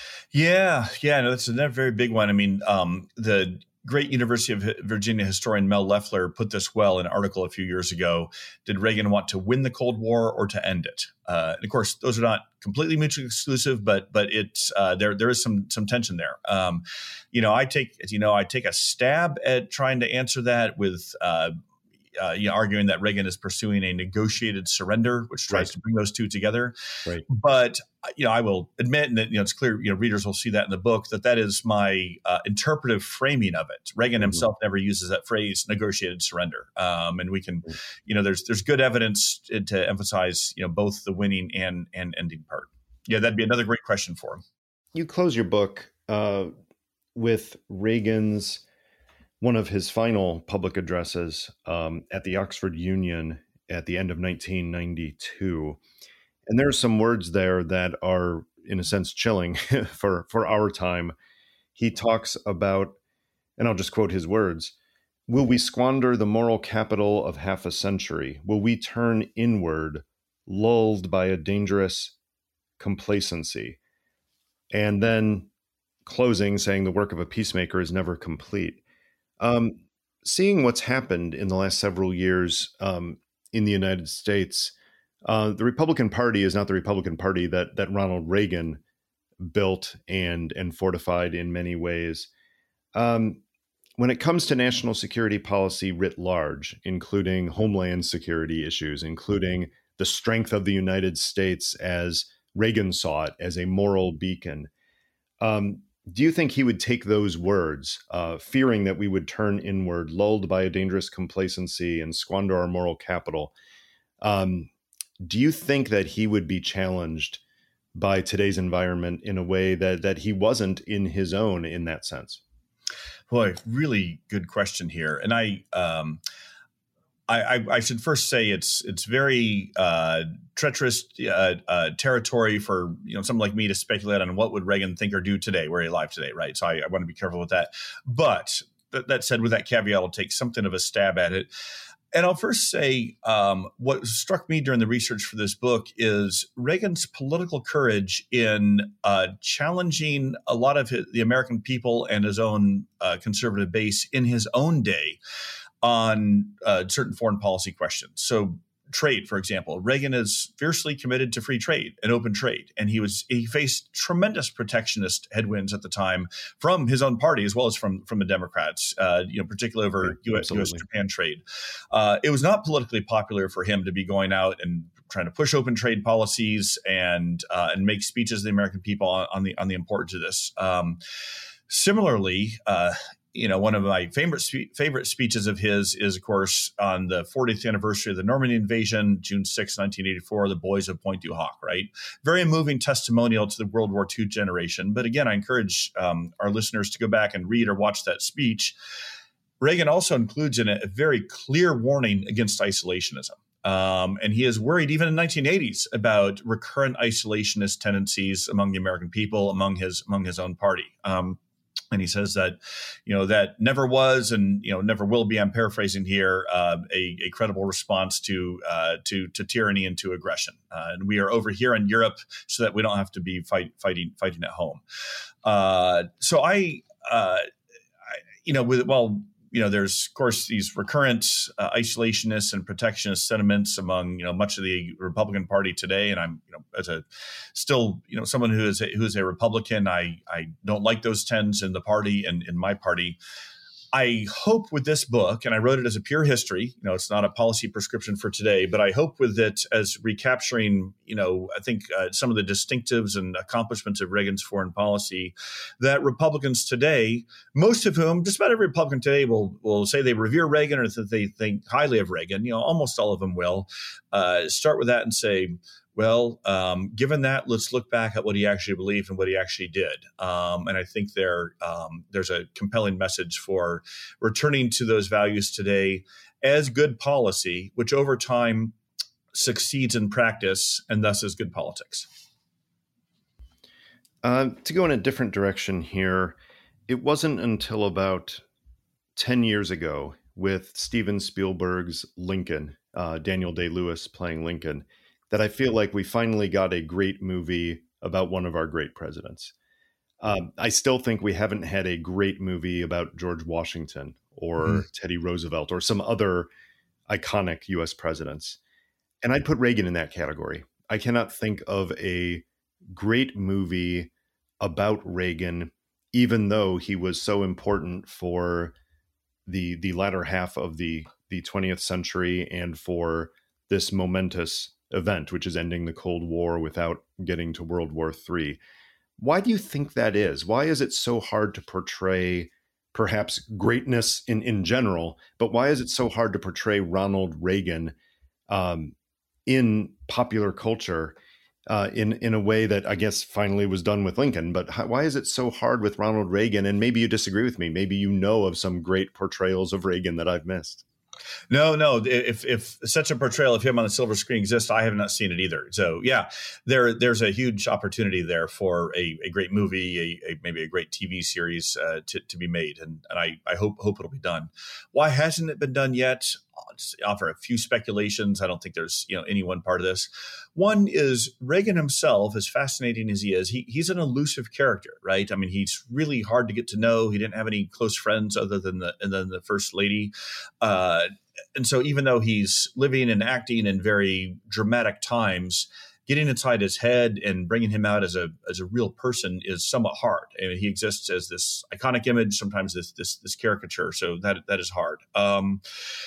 Yeah, yeah, no, that's another very big one. I mean, um, the great University of Virginia historian Mel Leffler put this well in an article a few years ago. Did Reagan want to win the Cold War or to end it? Uh, and of course, those are not completely mutually exclusive, but but it's uh, there. There is some some tension there. Um, you know, I take as you know, I take a stab at trying to answer that with. Uh, Uh, you know, arguing that Reagan is pursuing a negotiated surrender, which tries right. to bring those two together. Right. But you know, I will admit, and you know, it's clear, you know, readers will see that in the book, that that is my uh, interpretive framing of it. Reagan mm-hmm. himself never uses that phrase, negotiated surrender, um, and we can, mm-hmm. you know, there's there's good evidence to, to emphasize, you know, both the winning and and ending part. Yeah, that'd be another great question for him. You close your book uh, with Reagan's. One of his final public addresses um, at the Oxford Union at the end of nineteen ninety-two. And there are some words there that are, in a sense, chilling for, for our time. He talks about, and I'll just quote his words, "Will we squander the moral capital of half a century? Will we turn inward, lulled by a dangerous complacency?" And then closing, saying the work of a peacemaker is never complete. Um, seeing what's happened in the last several years um, in the United States, uh, the Republican Party is not the Republican Party that that Ronald Reagan built and and fortified in many ways. Um, when it comes to national security policy writ large, including homeland security issues, including the strength of the United States as Reagan saw it, as a moral beacon, um, do you think he would take those words, uh, fearing that we would turn inward, lulled by a dangerous complacency and squander our moral capital? Um, do you think that he would be challenged by today's environment in a way that that he wasn't in his own in that sense? Boy, really good question here. And I, um, I, I, I should first say it's it's very uh, treacherous uh, uh, territory for you know someone like me to speculate on what would Reagan think or do today, were he alive today, right? So I, I want to be careful with that. But th- that said, with that caveat, I'll take something of a stab at it. And I'll first say um, what struck me during the research for this book is Reagan's political courage in uh, challenging a lot of his, the American people and his own uh, conservative base in his own day on uh, certain foreign policy questions. So trade, for example. Reagan is fiercely committed to free trade and open trade, and he was he faced tremendous protectionist headwinds at the time from his own party as well as from from the Democrats, uh, you know, particularly over Yeah, U S absolutely. Japan trade. Uh, it was not politically popular for him to be going out and trying to push open trade policies and uh, and make speeches to the American people on, on the on the importance of this. Um, similarly, uh, you know, one of my favorite spe- favorite speeches of his is, of course, on the fortieth anniversary of the Normandy invasion, June sixth, nineteen eighty-four, the Boys of Pointe du Hoc, right? Very moving testimonial to the World War Two generation. But again, I encourage um, our listeners to go back and read or watch that speech. Reagan also includes in it a very clear warning against isolationism. Um, and he is worried even in the nineteen eighties about recurrent isolationist tendencies among the American people, among his among his own party. Um, And he says that, you know, that never was and, you know, never will be, I'm paraphrasing here, uh, a, a credible response to uh, to to tyranny and to aggression. Uh, and we are over here in Europe so that we don't have to be fight, fighting fighting at home. Uh, so I, uh, I, you know, with well, you know, there's, of course, these recurrent uh, isolationist and protectionist sentiments among, you know, much of the Republican Party today. And I'm, you know, as a still, you know, someone who is a, who is a Republican, I I don't like those trends in the party and in my party. I hope with this book, and I wrote it as a pure history, you know, it's not a policy prescription for today, but I hope with it as recapturing, you know, I think uh, some of the distinctives and accomplishments of Reagan's foreign policy, that Republicans today, most of whom, just about every Republican today will will say they revere Reagan or that they think highly of Reagan, you know, almost all of them will, uh, start with that and say, well, um, given that, let's look back at what he actually believed and what he actually did. Um, and I think there um, there's a compelling message for returning to those values today as good policy, which over time succeeds in practice and thus is good politics. Uh, to go in a different direction here, it wasn't until about ten years ago with Steven Spielberg's Lincoln, uh, Daniel Day-Lewis playing Lincoln, that I feel like we finally got a great movie about one of our great presidents. Um, I still think we haven't had a great movie about George Washington or mm-hmm. Teddy Roosevelt or some other iconic U S presidents. And I'd put Reagan in that category. I cannot think of a great movie about Reagan, even though he was so important for the the latter half of the, the twentieth century and for this momentous event, which is ending the Cold War without getting to World War Three. Why do you think that is? Why is it so hard to portray perhaps greatness in, in general, but why is it so hard to portray Ronald Reagan um, in popular culture uh, in, in a way that I guess finally was done with Lincoln? But how, why is it so hard with Ronald Reagan? And maybe you disagree with me. Maybe you know of some great portrayals of Reagan that I've missed. No, no. If if such a portrayal of him on the silver screen exists, I have not seen it either. So yeah, there there's a huge opportunity there for a, a great movie, a, a maybe a great T V series uh, to to be made, and and I I hope hope it'll be done. Why hasn't it been done yet? I'll just offer a few speculations. I don't think there's you know any one part of this. One is Reagan himself, as fascinating as he is, he he's an elusive character, right? I mean, he's really hard to get to know. He didn't have any close friends other than the and then the first lady. Uh, And so even though he's living and acting in very dramatic times, getting inside his head and bringing him out as a as a real person is somewhat hard. I mean, he exists as this iconic image, sometimes this this, this caricature. So that that is hard. Um,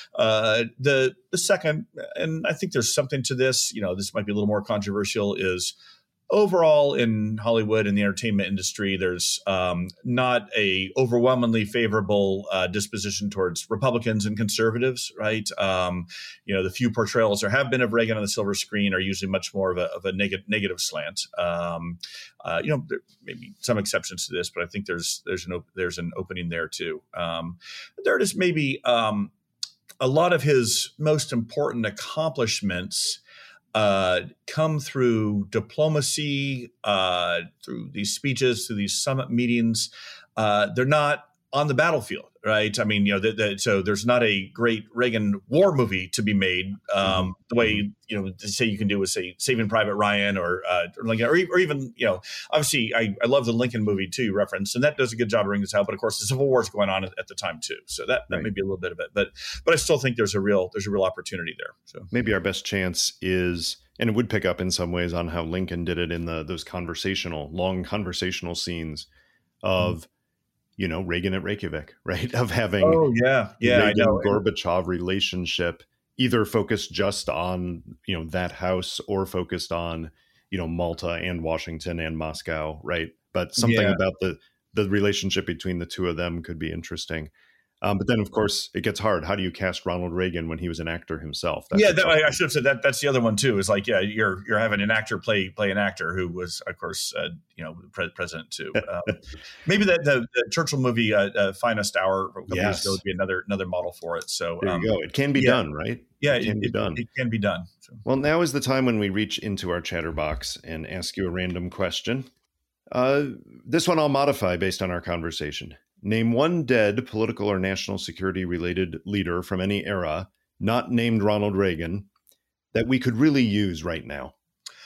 uh, the the second, and I think there's something to this. You know, this might be a little more controversial. Is overall in Hollywood and the entertainment industry, there's um, not a overwhelmingly favorable uh, disposition towards Republicans and conservatives, right? Um, you know, the few portrayals there have been of Reagan on the silver screen are usually much more of a, of a neg- negative slant. Um, uh, you know, there may be some exceptions to this, but I think there's there's an op- there's an opening there too. Um, third is maybe um, a lot of his most important accomplishments Uh, come through diplomacy, uh, through these speeches, through these summit meetings. Uh, they're not on the battlefield, right? I mean, you know, the, the, so there's not a great Reagan war movie to be made um, mm-hmm. the way, you know, say you can do with, say, Saving Private Ryan or, uh, or, like, or, or even, you know, obviously I, I love the Lincoln movie too, you referenced, and that does a good job of bringing this out. But of course, the Civil War is going on at, at the time too, so that, that right. may be a little bit of it. But but I still think there's a real there's a real opportunity there. So maybe our best chance is, and it would pick up in some ways on how Lincoln did it in the those conversational, long conversational scenes of. Mm-hmm. You know, Reagan at Reykjavik, right? Of having oh, yeah. Yeah, Reagan Gorbachev relationship either focused just on, you know, that house or focused on, you know, Malta and Washington and Moscow, right? But something yeah. about the the relationship between the two of them could be interesting. Um, but then, of course, it gets hard. How do you cast Ronald Reagan when he was an actor himself? That's yeah, that, I should have said that. That's the other one too. Is like, yeah, you're you're having an actor play play an actor who was, of course, uh, you know, pre- president too. Um, maybe the, the, the Churchill movie, uh, uh, Finest Hour, a couple yes. years ago, would be another another model for it. So there you um, go. It can be yeah. done, right? Yeah, it can it, be it, done. It can be done. So. Well, now is the time when we reach into our chatterbox and ask you a random question. Uh, this one I'll modify based on our conversation. Name one dead political or national security related leader from any era, not named Ronald Reagan, that we could really use right now.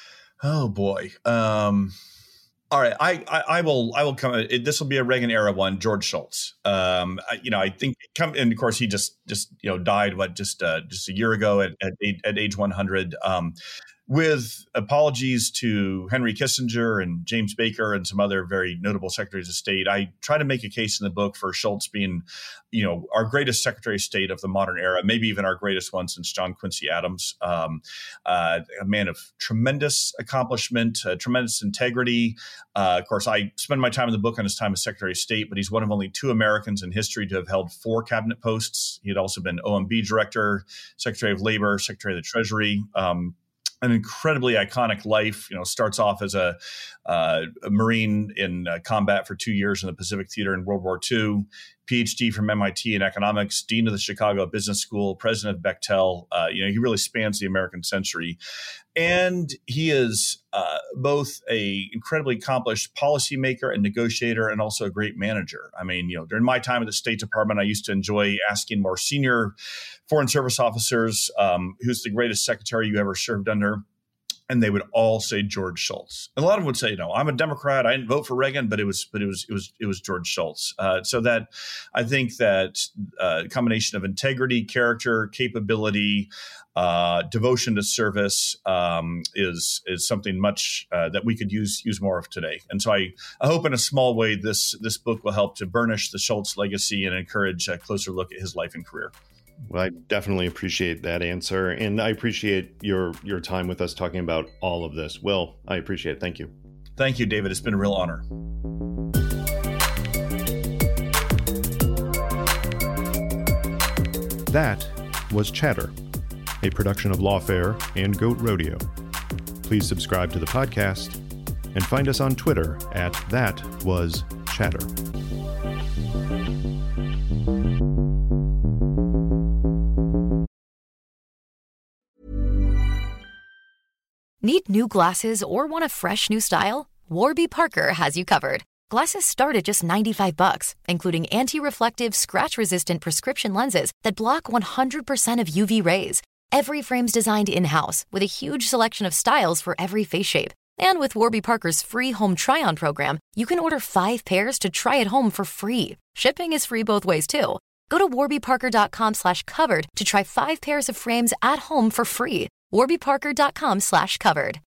Oh boy. Um, all right. I, I, I will, I will come. This will be a Reagan era one, George Shultz. Um, I, you know, I think come, and of course he just, just, you know, died, what, just, uh, just a year ago at, at, at age one hundred. Um, With apologies to Henry Kissinger and James Baker and some other very notable secretaries of state, I try to make a case in the book for Shultz being, you know, our greatest Secretary of State of the modern era, maybe even our greatest one since John Quincy Adams. Um, uh, a man of tremendous accomplishment, uh, tremendous integrity. Uh, of course, I spend my time in the book on his time as Secretary of State, but he's one of only two Americans in history to have held four cabinet posts. He had also been O M B Director, Secretary of Labor, Secretary of the Treasury. Um, An incredibly iconic life, you know, starts off as a, uh, a Marine in uh, combat for two years in the Pacific Theater in World War Two, P H D from M I T in economics, Dean of the Chicago Business School, President of Bechtel. Uh, you know, he really spans the American century. And he is uh, both a incredibly accomplished policymaker and negotiator and also a great manager. I mean, you know, during my time at the State Department, I used to enjoy asking more senior Foreign Service officers, um, who's the greatest secretary you ever served under? And they would all say George Shultz. And a lot of them would say, "No, I'm a Democrat. I didn't vote for Reagan, but it was, but it was, it was, it was George Shultz." Uh, so that I think that uh, combination of integrity, character, capability, uh, devotion to service um, is is something much uh, that we could use use more of today. And so I, I hope in a small way this this book will help to burnish the Shultz legacy and encourage a closer look at his life and career. Well, I definitely appreciate that answer. And I appreciate your your time with us talking about all of this. Will, I appreciate it. Thank you. Thank you, David. It's been a real honor. That was Chatter, a production of Lawfare and Goat Rodeo. Please subscribe to the podcast and find us on Twitter at That Was Chatter. Need new glasses or want a fresh new style? Warby Parker has you covered. Glasses start at just ninety-five bucks, including anti-reflective, scratch-resistant prescription lenses that block one hundred percent of U V rays. Every frame's designed in-house with a huge selection of styles for every face shape. And with Warby Parker's free home try-on program, you can order five pairs to try at home for free. Shipping is free both ways, too. Go to warbyparker.com slash covered to try five pairs of frames at home for free. warbyparker.com slash covered.